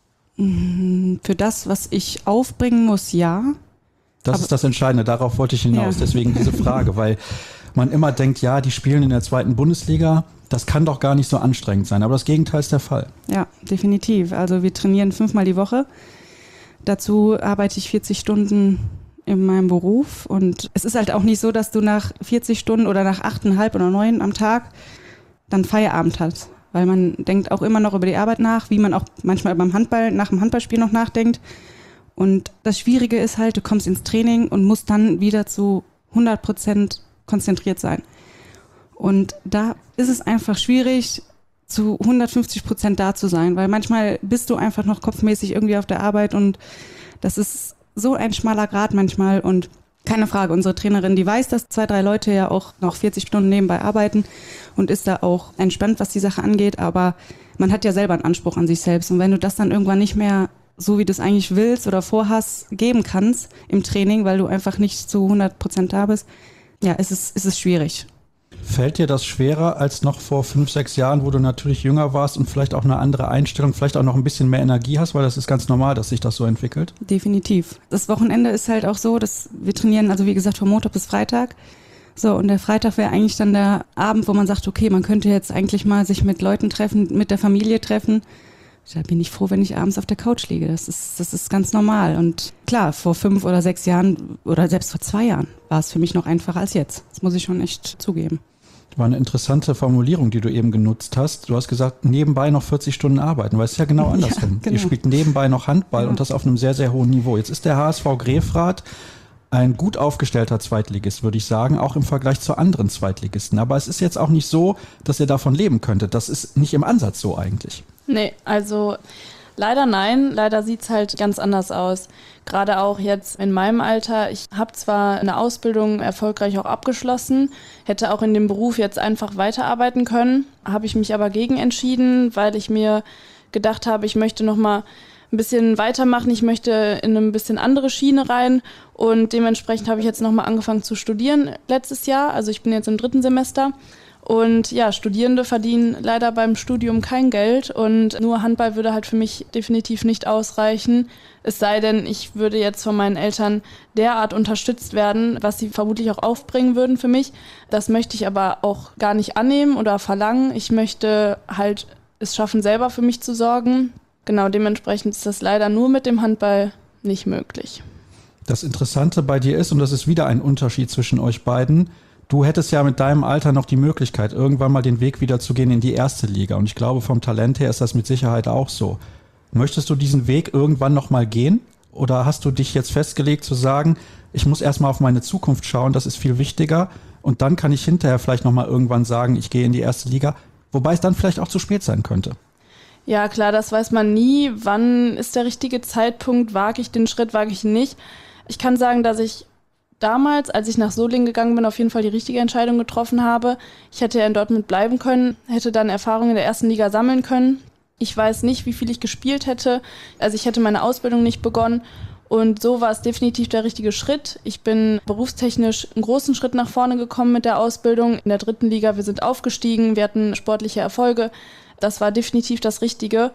Für das, was ich aufbringen muss, ja. Das Aber ist das Entscheidende, darauf wollte ich hinaus. Ja. Deswegen diese Frage, weil man immer denkt, ja, die spielen in der zweiten Bundesliga, das kann doch gar nicht so anstrengend sein. Aber das Gegenteil ist der Fall. Ja, definitiv. Also wir trainieren fünfmal die Woche. Dazu arbeite ich vierzig Stunden in meinem Beruf und es ist halt auch nicht so, dass du nach vierzig Stunden oder nach achteinhalb oder neun am Tag dann Feierabend hast, weil man denkt auch immer noch über die Arbeit nach, wie man auch manchmal beim Handball, nach dem Handballspiel noch nachdenkt. Und das Schwierige ist halt, du kommst ins Training und musst dann wieder zu hundert Prozent konzentriert sein. Und da ist es einfach schwierig, zu hundertfünfzig Prozent da zu sein, weil manchmal bist du einfach noch kopfmäßig irgendwie auf der Arbeit und das ist so ein schmaler Grat manchmal und keine Frage, unsere Trainerin, die weiß, dass zwei, drei Leute ja auch noch vierzig Stunden nebenbei arbeiten und ist da auch entspannt, was die Sache angeht, aber man hat ja selber einen Anspruch an sich selbst und wenn du das dann irgendwann nicht mehr so, wie du es eigentlich willst oder vorhast, geben kannst im Training, weil du einfach nicht zu hundert Prozent da bist, ja, ist es, ist es schwierig. Fällt dir das schwerer als noch vor fünf, sechs Jahren, wo du natürlich jünger warst und vielleicht auch eine andere Einstellung, vielleicht auch noch ein bisschen mehr Energie hast, weil das ist ganz normal, dass sich das so entwickelt? Definitiv. Das Wochenende ist halt auch so, dass wir trainieren, also wie gesagt, von Montag bis Freitag. So, und der Freitag wäre eigentlich dann der Abend, wo man sagt, okay, man könnte jetzt eigentlich mal sich mit Leuten treffen, mit der Familie treffen. Da bin ich froh, wenn ich abends auf der Couch liege. Das ist, das ist ganz normal. Und klar, vor fünf oder sechs Jahren oder selbst vor zwei Jahren war es für mich noch einfacher als jetzt. Das muss ich schon echt zugeben. War eine interessante Formulierung, die du eben genutzt hast. Du hast gesagt, nebenbei noch vierzig Stunden arbeiten, weil es ist ja genau andersrum. Ja, genau. Ihr spielt nebenbei noch Handball ja. Und das auf einem sehr, sehr hohen Niveau. Jetzt ist der H S V Grefrath ein gut aufgestellter Zweitligist, würde ich sagen, auch im Vergleich zu anderen Zweitligisten. Aber es ist jetzt auch nicht so, dass ihr davon leben könntet. Das ist nicht im Ansatz so eigentlich. Nee, also leider nein. Leider sieht es halt ganz anders aus. Gerade auch jetzt in meinem Alter. Ich habe zwar eine Ausbildung erfolgreich auch abgeschlossen, hätte auch in dem Beruf jetzt einfach weiterarbeiten können, habe ich mich aber gegen entschieden, weil ich mir gedacht habe, ich möchte noch mal ein bisschen weitermachen, ich möchte in eine bisschen andere Schiene rein und dementsprechend habe ich jetzt noch mal angefangen zu studieren letztes Jahr. Also ich bin jetzt im dritten Semester. Und ja, Studierende verdienen leider beim Studium kein Geld und nur Handball würde halt für mich definitiv nicht ausreichen. Es sei denn, ich würde jetzt von meinen Eltern derart unterstützt werden, was sie vermutlich auch aufbringen würden für mich. Das möchte ich aber auch gar nicht annehmen oder verlangen. Ich möchte halt es schaffen, selber für mich zu sorgen. Genau, dementsprechend ist das leider nur mit dem Handball nicht möglich. Das Interessante bei dir ist, und das ist wieder ein Unterschied zwischen euch beiden, du hättest ja mit deinem Alter noch die Möglichkeit, irgendwann mal den Weg wieder zu gehen in die erste Liga. Und ich glaube, vom Talent her ist das mit Sicherheit auch so. Möchtest du diesen Weg irgendwann noch mal gehen? Oder hast du dich jetzt festgelegt zu sagen, ich muss erstmal auf meine Zukunft schauen, das ist viel wichtiger. Und dann kann ich hinterher vielleicht noch mal irgendwann sagen, ich gehe in die erste Liga. Wobei es dann vielleicht auch zu spät sein könnte. Ja, klar, das weiß man nie. Wann ist der richtige Zeitpunkt? Wage ich den Schritt, wage ich ihn nicht? Ich kann sagen, dass ich damals, als ich nach Solingen gegangen bin, auf jeden Fall die richtige Entscheidung getroffen habe. Ich hätte ja in Dortmund bleiben können, hätte dann Erfahrung in der ersten Liga sammeln können. Ich weiß nicht, wie viel ich gespielt hätte. Also ich hätte meine Ausbildung nicht begonnen. Und so war es definitiv der richtige Schritt. Ich bin berufstechnisch einen großen Schritt nach vorne gekommen mit der Ausbildung. In der dritten Liga, wir sind aufgestiegen, wir hatten sportliche Erfolge. Das war definitiv das Richtige.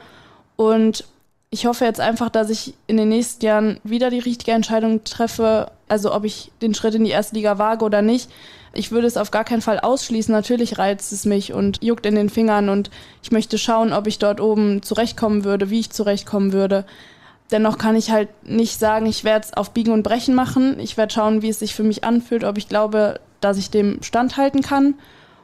Und ich hoffe jetzt einfach, dass ich in den nächsten Jahren wieder die richtige Entscheidung treffe, also ob ich den Schritt in die erste Liga wage oder nicht. Ich würde es auf gar keinen Fall ausschließen. Natürlich reizt es mich und juckt in den Fingern und ich möchte schauen, ob ich dort oben zurechtkommen würde, wie ich zurechtkommen würde. Dennoch kann ich halt nicht sagen, ich werde es auf Biegen und Brechen machen. Ich werde schauen, wie es sich für mich anfühlt, ob ich glaube, dass ich dem standhalten kann.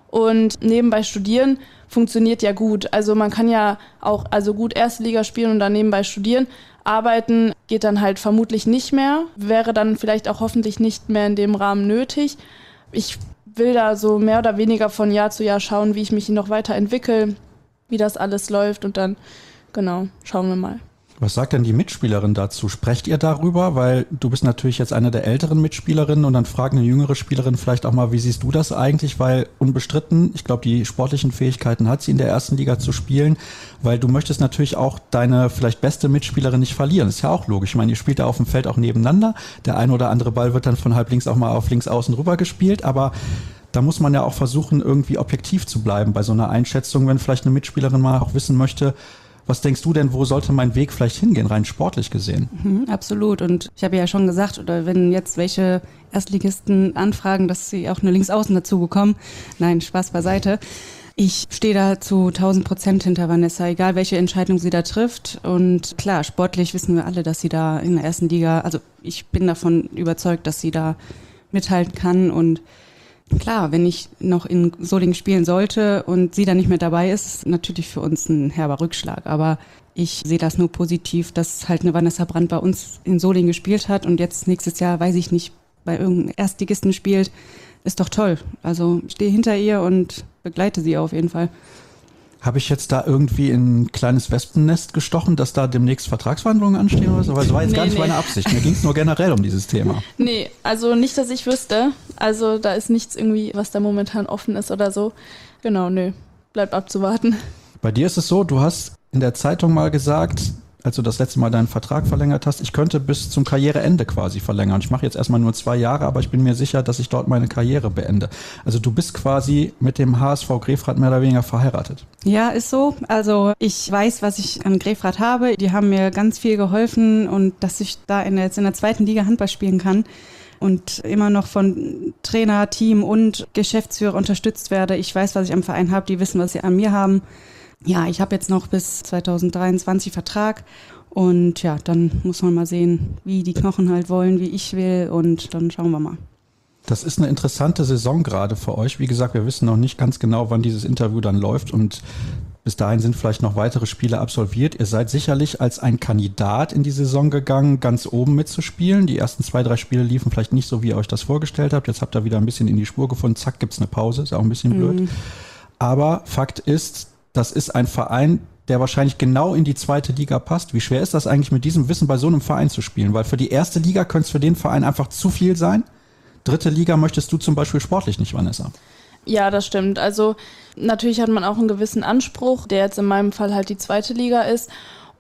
Und nebenbei studieren funktioniert ja gut. Also man kann ja auch also gut erste Liga spielen und dann nebenbei studieren. Arbeiten geht dann halt vermutlich nicht mehr, wäre dann vielleicht auch hoffentlich nicht mehr in dem Rahmen nötig. Ich will da so mehr oder weniger von Jahr zu Jahr schauen, wie ich mich noch weiterentwickle, wie das alles läuft und dann, genau, schauen wir mal. Was sagt denn die Mitspielerin dazu? Sprecht ihr darüber? Weil du bist natürlich jetzt eine der älteren Mitspielerinnen und dann fragt eine jüngere Spielerin vielleicht auch mal, wie siehst du das eigentlich? Weil unbestritten, ich glaube, die sportlichen Fähigkeiten hat sie in der ersten Liga zu spielen, weil du möchtest natürlich auch deine vielleicht beste Mitspielerin nicht verlieren. Das ist ja auch logisch. Ich meine, ihr spielt da auf dem Feld auch nebeneinander. Der ein oder andere Ball wird dann von halb links auch mal auf links außen rüber gespielt, aber da muss man ja auch versuchen, irgendwie objektiv zu bleiben bei so einer Einschätzung, wenn vielleicht eine Mitspielerin mal auch wissen möchte, was denkst du denn, wo sollte mein Weg vielleicht hingehen, rein sportlich gesehen? Mhm, absolut. Und ich habe ja schon gesagt, oder wenn jetzt welche Erstligisten anfragen, dass sie auch eine Linksaußen dazu bekommen. Nein, Spaß beiseite. Ich stehe da zu tausend Prozent hinter Vanessa, egal welche Entscheidung sie da trifft. Und klar, sportlich wissen wir alle, dass sie da in der ersten Liga, also ich bin davon überzeugt, dass sie da mithalten kann. Und klar, wenn ich noch in Solingen spielen sollte und sie dann nicht mehr dabei ist, ist natürlich für uns ein herber Rückschlag. Aber ich sehe das nur positiv, dass halt eine Vanessa Brandt bei uns in Solingen gespielt hat und jetzt nächstes Jahr, weiß ich nicht, bei irgendeinem Erstligisten spielt. Ist doch toll. Also ich stehe hinter ihr und begleite sie auf jeden Fall. Habe ich jetzt da irgendwie in ein kleines Wespennest gestochen, dass da demnächst Vertragsverhandlungen anstehen oder so? Weil das war jetzt nee, gar nicht nee. meine Absicht. Mir ging es nur generell um dieses Thema. Nee, also nicht, dass ich wüsste. Also da ist nichts irgendwie, was da momentan offen ist oder so. Genau, nö. Bleibt abzuwarten. Bei dir ist es so, du hast in der Zeitung mal gesagt, als du das letzte Mal deinen Vertrag verlängert hast, ich könnte bis zum Karriereende quasi verlängern. Ich mache jetzt erstmal nur zwei Jahre, aber ich bin mir sicher, dass ich dort meine Karriere beende. Also du bist quasi mit dem H S V Grefrath mehr oder weniger verheiratet. Ja, ist so. Also ich weiß, was ich an Grefrath habe. Die haben mir ganz viel geholfen und dass ich da in der, jetzt in der zweiten Liga Handball spielen kann und immer noch von Trainer, Team und Geschäftsführer unterstützt werde. Ich weiß, was ich am Verein habe. Die wissen, was sie an mir haben. Ja, ich habe jetzt noch bis zwanzig dreiundzwanzig Vertrag und ja, dann muss man mal sehen, wie die Knochen halt wollen, wie ich will und dann schauen wir mal. Das ist eine interessante Saison gerade für euch. Wie gesagt, wir wissen noch nicht ganz genau, wann dieses Interview dann läuft und bis dahin sind vielleicht noch weitere Spiele absolviert. Ihr seid sicherlich als ein Kandidat in die Saison gegangen, ganz oben mitzuspielen. Die ersten zwei, drei Spiele liefen vielleicht nicht so, wie ihr euch das vorgestellt habt. Jetzt habt ihr wieder ein bisschen in die Spur gefunden. Zack, gibt's eine Pause. Ist auch ein bisschen blöd. Mhm. Aber Fakt ist, das ist ein Verein, der wahrscheinlich genau in die zweite Liga passt. Wie schwer ist das eigentlich, mit diesem Wissen bei so einem Verein zu spielen? Weil für die erste Liga könnte es für den Verein einfach zu viel sein. Dritte Liga möchtest du zum Beispiel sportlich nicht, Vanessa. Ja, das stimmt. Also natürlich hat man auch einen gewissen Anspruch, der jetzt in meinem Fall halt die zweite Liga ist.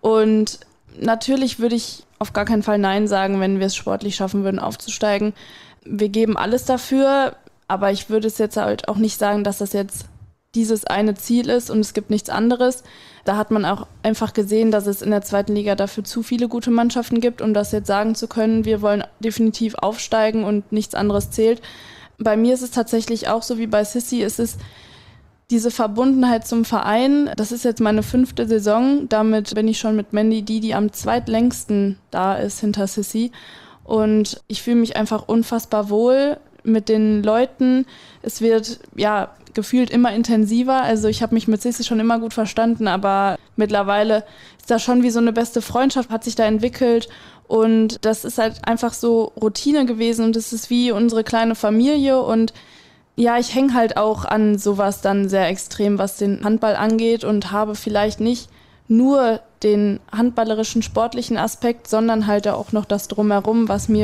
Und natürlich würde ich auf gar keinen Fall Nein sagen, wenn wir es sportlich schaffen würden, aufzusteigen. Wir geben alles dafür, aber ich würde es jetzt halt auch nicht sagen, dass das jetzt dieses eine Ziel ist und es gibt nichts anderes. Da hat man auch einfach gesehen, dass es in der zweiten Liga dafür zu viele gute Mannschaften gibt, um das jetzt sagen zu können, wir wollen definitiv aufsteigen und nichts anderes zählt. Bei mir ist es tatsächlich auch so wie bei Sissi, es ist diese Verbundenheit zum Verein. Das ist jetzt meine fünfte Saison, damit bin ich schon mit Mandy die, die am zweitlängsten da ist hinter Sissi und ich fühle mich einfach unfassbar wohl mit den Leuten. Es wird, ja, gefühlt immer intensiver. Also ich habe mich mit Sissi schon immer gut verstanden, aber mittlerweile ist da schon wie so eine beste Freundschaft, hat sich da entwickelt und das ist halt einfach so Routine gewesen und es ist wie unsere kleine Familie und ja, ich hänge halt auch an sowas dann sehr extrem, was den Handball angeht und habe vielleicht nicht nur den handballerischen, sportlichen Aspekt, sondern halt auch noch das Drumherum, was mir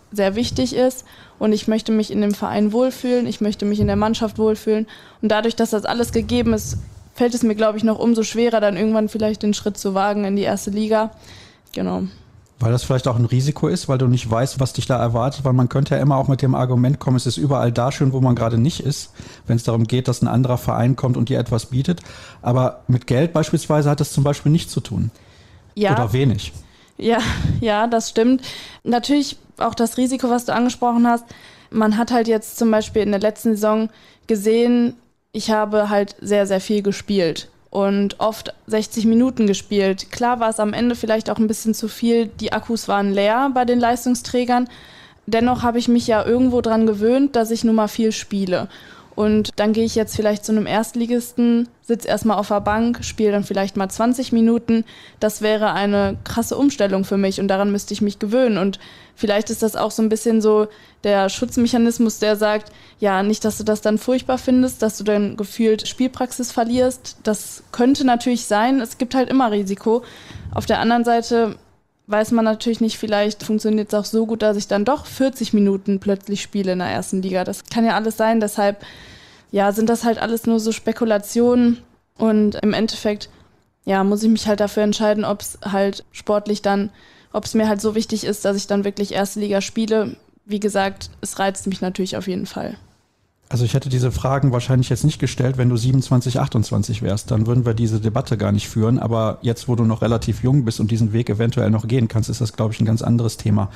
sehr wichtig ist und ich möchte mich in dem Verein wohlfühlen, ich möchte mich in der Mannschaft wohlfühlen und dadurch, dass das alles gegeben ist, fällt es mir, glaube ich, noch umso schwerer, dann irgendwann vielleicht den Schritt zu wagen in die erste Liga. Genau. Weil das vielleicht auch ein Risiko ist, weil du nicht weißt, was dich da erwartet, weil man könnte ja immer auch mit dem Argument kommen, es ist überall da schön, wo man gerade nicht ist, wenn es darum geht, dass ein anderer Verein kommt und dir etwas bietet. Aber mit Geld beispielsweise hat das zum Beispiel nichts zu tun. Ja. Oder wenig. Ja, ja, das stimmt. Natürlich auch das Risiko, was du angesprochen hast. Man hat halt jetzt zum Beispiel in der letzten Saison gesehen, ich habe halt sehr, sehr viel gespielt und oft sechzig Minuten gespielt. Klar war es am Ende vielleicht auch ein bisschen zu viel, die Akkus waren leer bei den Leistungsträgern. Dennoch habe ich mich ja irgendwo dran gewöhnt, dass ich nun mal viel spiele. Und dann gehe ich jetzt vielleicht zu einem Erstligisten, sitze erstmal auf der Bank, spiele dann vielleicht mal zwanzig Minuten. Das wäre eine krasse Umstellung für mich und daran müsste ich mich gewöhnen. Und vielleicht ist das auch so ein bisschen so der Schutzmechanismus, der sagt, ja, nicht, dass du das dann furchtbar findest, dass du dann gefühlt Spielpraxis verlierst. Das könnte natürlich sein. Es gibt halt immer Risiko. Auf der anderen Seite weiß man natürlich nicht, vielleicht funktioniert es auch so gut, dass ich dann doch vierzig Minuten plötzlich spiele in der ersten Liga. Das kann ja alles sein, deshalb ja, sind das halt alles nur so Spekulationen und im Endeffekt ja, muss ich mich halt dafür entscheiden, ob es halt sportlich dann, ob es mir halt so wichtig ist, dass ich dann wirklich erste Liga spiele. Wie gesagt, es reizt mich natürlich auf jeden Fall. Also ich hätte diese Fragen wahrscheinlich jetzt nicht gestellt, wenn du siebenundzwanzig, achtundzwanzig wärst. Dann würden wir diese Debatte gar nicht führen. Aber jetzt, wo du noch relativ jung bist und diesen Weg eventuell noch gehen kannst, ist das, glaube ich, ein ganz anderes Thema.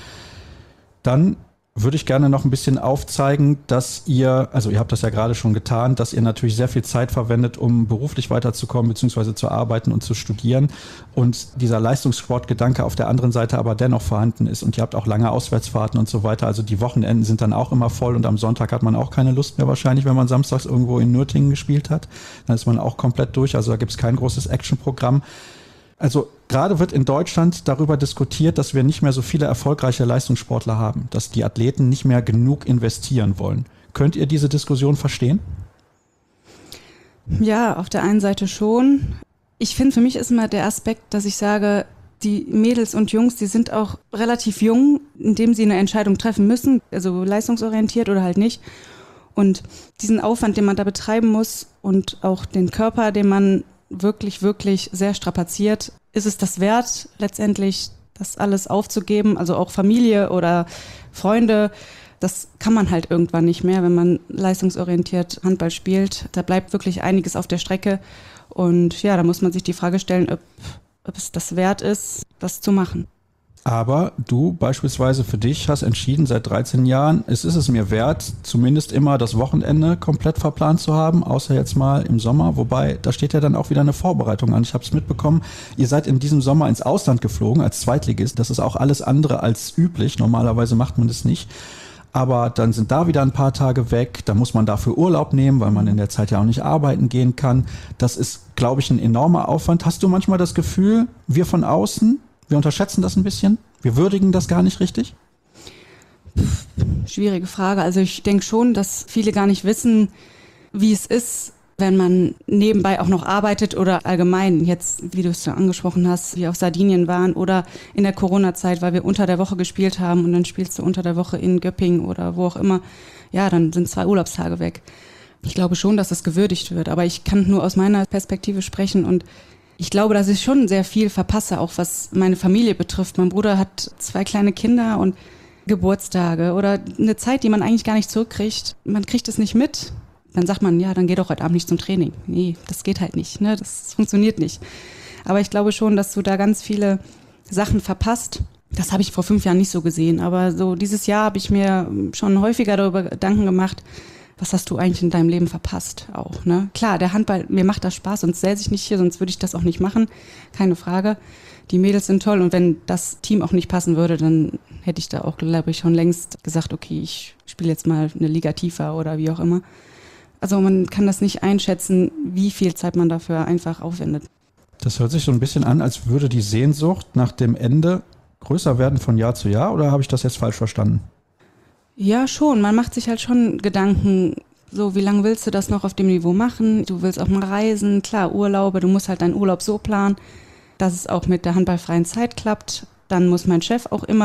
Dann würde ich gerne noch ein bisschen aufzeigen, dass ihr, also ihr habt das ja gerade schon getan, dass ihr natürlich sehr viel Zeit verwendet, um beruflich weiterzukommen, beziehungsweise zu arbeiten und zu studieren. Und dieser Leistungssportgedanke auf der anderen Seite aber dennoch vorhanden ist. Und ihr habt auch lange Auswärtsfahrten und so weiter. Also die Wochenenden sind dann auch immer voll und am Sonntag hat man auch keine Lust mehr wahrscheinlich, wenn man samstags irgendwo in Nürtingen gespielt hat. Dann ist man auch komplett durch. Also da gibt es kein großes Actionprogramm. Also gerade wird in Deutschland darüber diskutiert, dass wir nicht mehr so viele erfolgreiche Leistungssportler haben, dass die Athleten nicht mehr genug investieren wollen. Könnt ihr diese Diskussion verstehen? Ja, auf der einen Seite schon. Ich finde, für mich ist immer der Aspekt, dass ich sage, die Mädels und Jungs, die sind auch relativ jung, indem sie eine Entscheidung treffen müssen, also leistungsorientiert oder halt nicht. Und diesen Aufwand, den man da betreiben muss und auch den Körper, den man wirklich, wirklich sehr strapaziert, ist es das wert, letztendlich das alles aufzugeben, also auch Familie oder Freunde, das kann man halt irgendwann nicht mehr, wenn man leistungsorientiert Handball spielt. Da bleibt wirklich einiges auf der Strecke und ja, da muss man sich die Frage stellen, ob, ob es das wert ist, das zu machen. Aber du beispielsweise für dich hast entschieden seit dreizehn Jahren, es ist es mir wert, zumindest immer das Wochenende komplett verplant zu haben, außer jetzt mal im Sommer. Wobei, da steht ja dann auch wieder eine Vorbereitung an. Ich habe es mitbekommen, ihr seid in diesem Sommer ins Ausland geflogen als Zweitligist. Das ist auch alles andere als üblich. Normalerweise macht man das nicht. Aber dann sind da wieder ein paar Tage weg. Da muss man dafür Urlaub nehmen, weil man in der Zeit ja auch nicht arbeiten gehen kann. Das ist, glaube ich, ein enormer Aufwand. Hast du manchmal das Gefühl, wir von außen, wir unterschätzen das ein bisschen? Wir würdigen das gar nicht richtig? Schwierige Frage. Also ich denke schon, dass viele gar nicht wissen, wie es ist, wenn man nebenbei auch noch arbeitet oder allgemein jetzt, wie du es ja angesprochen hast, wir auf Sardinien waren oder in der Corona-Zeit, weil wir unter der Woche gespielt haben und dann spielst du unter der Woche in Göppingen oder wo auch immer. Ja, dann sind zwei Urlaubstage weg. Ich glaube schon, dass es gewürdigt wird, aber ich kann nur aus meiner Perspektive sprechen und ich glaube, dass ich schon sehr viel verpasse, auch was meine Familie betrifft. Mein Bruder hat zwei kleine Kinder und Geburtstage oder eine Zeit, die man eigentlich gar nicht zurückkriegt. Man kriegt es nicht mit. Dann sagt man, ja, dann geh doch heute Abend nicht zum Training. Nee, das geht halt nicht, ne? Das funktioniert nicht. Aber ich glaube schon, dass du da ganz viele Sachen verpasst. Das habe ich vor fünf Jahren nicht so gesehen. Aber so dieses Jahr habe ich mir schon häufiger darüber Gedanken gemacht, was hast du eigentlich in deinem Leben verpasst auch, ne? Klar, der Handball, mir macht das Spaß, sonst säße ich nicht hier, sonst würde ich das auch nicht machen, keine Frage. Die Mädels sind toll und wenn das Team auch nicht passen würde, dann hätte ich da auch, glaube ich, schon längst gesagt, okay, ich spiele jetzt mal eine Liga tiefer oder wie auch immer. Also man kann das nicht einschätzen, wie viel Zeit man dafür einfach aufwendet. Das hört sich so ein bisschen an, als würde die Sehnsucht nach dem Ende größer werden von Jahr zu Jahr, oder habe ich das jetzt falsch verstanden? Ja, schon. Man macht sich halt schon Gedanken, so wie lange willst du das noch auf dem Niveau machen? Du willst auch mal reisen, klar, Urlaube, du musst halt deinen Urlaub so planen, dass es auch mit der handballfreien Zeit klappt. Dann muss mein Chef auch immer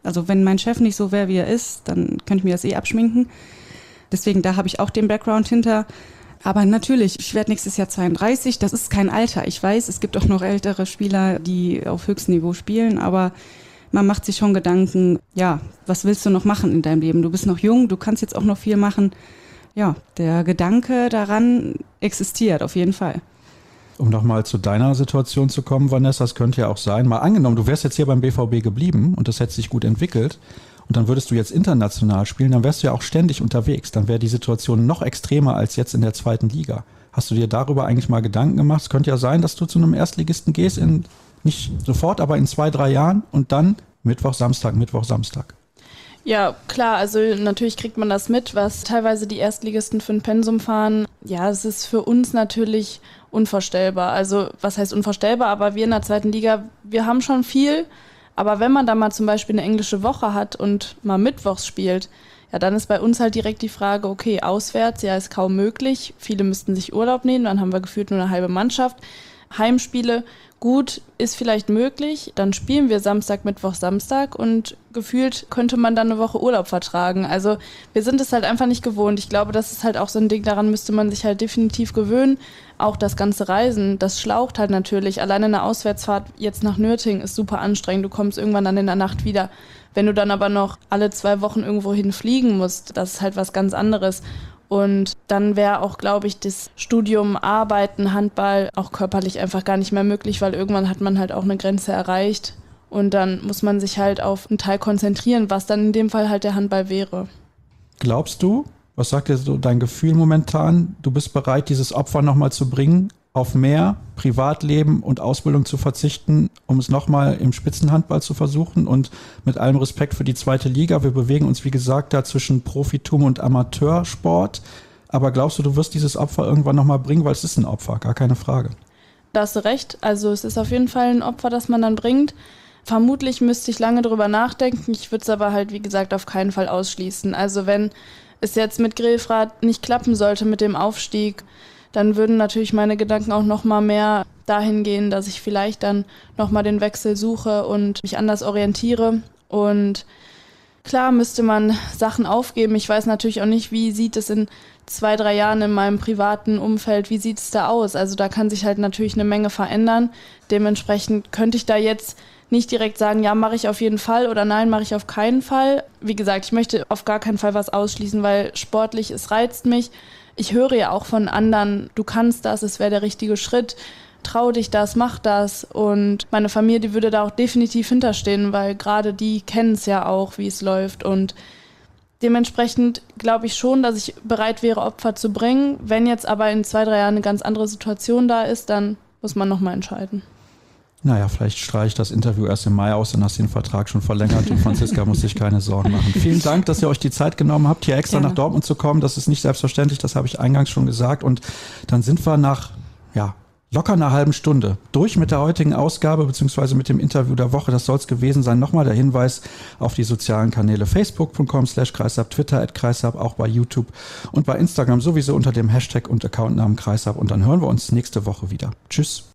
Also wenn mein Chef nicht so wäre, wie er ist, dann könnte ich mir das eh abschminken. Deswegen, da habe ich auch den Background hinter. Aber natürlich, ich werde nächstes Jahr zweiunddreißig, das ist kein Alter. Ich weiß, es gibt auch noch ältere Spieler, die auf höchstem Niveau spielen, aber man macht sich schon Gedanken, ja, was willst du noch machen in deinem Leben? Du bist noch jung, du kannst jetzt auch noch viel machen. Ja, der Gedanke daran existiert auf jeden Fall. Um nochmal zu deiner Situation zu kommen, Vanessa, es könnte ja auch sein, mal angenommen, du wärst jetzt hier beim B V B geblieben und das hätte sich gut entwickelt und dann würdest du jetzt international spielen, dann wärst du ja auch ständig unterwegs. Dann wäre die Situation noch extremer als jetzt in der zweiten Liga. Hast du dir darüber eigentlich mal Gedanken gemacht? Es könnte ja sein, dass du zu einem Erstligisten gehst, in, nicht sofort, aber in zwei, drei Jahren und dann Mittwoch, Samstag, Mittwoch, Samstag. Ja, klar, also natürlich kriegt man das mit, was teilweise die Erstligisten für ein Pensum fahren. Ja, es ist für uns natürlich unvorstellbar. Also was heißt unvorstellbar, aber wir in der zweiten Liga, wir haben schon viel, aber wenn man da mal zum Beispiel eine englische Woche hat und mal mittwochs spielt, ja, dann ist bei uns halt direkt die Frage, okay, auswärts, ja, ist kaum möglich. Viele müssten sich Urlaub nehmen, dann haben wir gefühlt nur eine halbe Mannschaft. Heimspiele, gut, ist vielleicht möglich, dann spielen wir Samstag, Mittwoch, Samstag und gefühlt könnte man dann eine Woche Urlaub vertragen. Also wir sind es halt einfach nicht gewohnt. Ich glaube, das ist halt auch so ein Ding, daran müsste man sich halt definitiv gewöhnen. Auch das ganze Reisen, das schlaucht halt natürlich. Alleine eine Auswärtsfahrt jetzt nach Nürtingen ist super anstrengend. Du kommst irgendwann dann in der Nacht wieder. Wenn du dann aber noch alle zwei Wochen irgendwo hinfliegen musst, das ist halt was ganz anderes. Und dann wäre auch, glaube ich, das Studium, Arbeiten, Handball auch körperlich einfach gar nicht mehr möglich, weil irgendwann hat man halt auch eine Grenze erreicht. Und dann muss man sich halt auf einen Teil konzentrieren, was dann in dem Fall halt der Handball wäre. Glaubst du, was sagt dir so dein Gefühl momentan, du bist bereit, dieses Opfer nochmal zu bringen, auf mehr Privatleben und Ausbildung zu verzichten, um es nochmal im Spitzenhandball zu versuchen? Und mit allem Respekt für die zweite Liga, wir bewegen uns, wie gesagt, da zwischen Profitum und Amateursport. Aber glaubst du, du wirst dieses Opfer irgendwann nochmal bringen? Weil es ist ein Opfer, gar keine Frage. Da hast du recht. Also es ist auf jeden Fall ein Opfer, das man dann bringt. Vermutlich müsste ich lange drüber nachdenken. Ich würde es aber halt, wie gesagt, auf keinen Fall ausschließen. Also wenn es jetzt mit Grefrath nicht klappen sollte mit dem Aufstieg, dann würden natürlich meine Gedanken auch noch mal mehr dahin gehen, dass ich vielleicht dann noch mal den Wechsel suche und mich anders orientiere. Und klar müsste man Sachen aufgeben. Ich weiß natürlich auch nicht, wie sieht es in zwei, drei Jahren in meinem privaten Umfeld, wie sieht es da aus? Also da kann sich halt natürlich eine Menge verändern. Dementsprechend könnte ich da jetzt nicht direkt sagen, ja, mache ich auf jeden Fall oder nein, mache ich auf keinen Fall. Wie gesagt, ich möchte auf gar keinen Fall was ausschließen, weil sportlich, es reizt mich. Ich höre ja auch von anderen, du kannst das, es wäre der richtige Schritt, trau dich das, mach das. Und meine Familie, die würde da auch definitiv hinterstehen, weil gerade die kennen es ja auch, wie es läuft. Und dementsprechend glaube ich schon, dass ich bereit wäre, Opfer zu bringen. Wenn jetzt aber in zwei, drei Jahren eine ganz andere Situation da ist, dann muss man nochmal entscheiden. Naja, vielleicht streiche ich das Interview erst im Mai aus, dann hast du den Vertrag schon verlängert und Franziska muss sich keine Sorgen machen. Vielen Dank, dass ihr euch die Zeit genommen habt, hier extra Gerne. nach Dortmund zu kommen. Das ist nicht selbstverständlich, das habe ich eingangs schon gesagt. Und dann sind wir nach ja, locker einer halben Stunde durch mit der heutigen Ausgabe beziehungsweise mit dem Interview der Woche. Das soll es gewesen sein. Nochmal der Hinweis auf die sozialen Kanäle facebook punkt com slash kreisab, Twitter at kreisab, auch bei YouTube und bei Instagram sowieso unter dem Hashtag und Accountnamen Kreisab. Und dann hören wir uns nächste Woche wieder. Tschüss.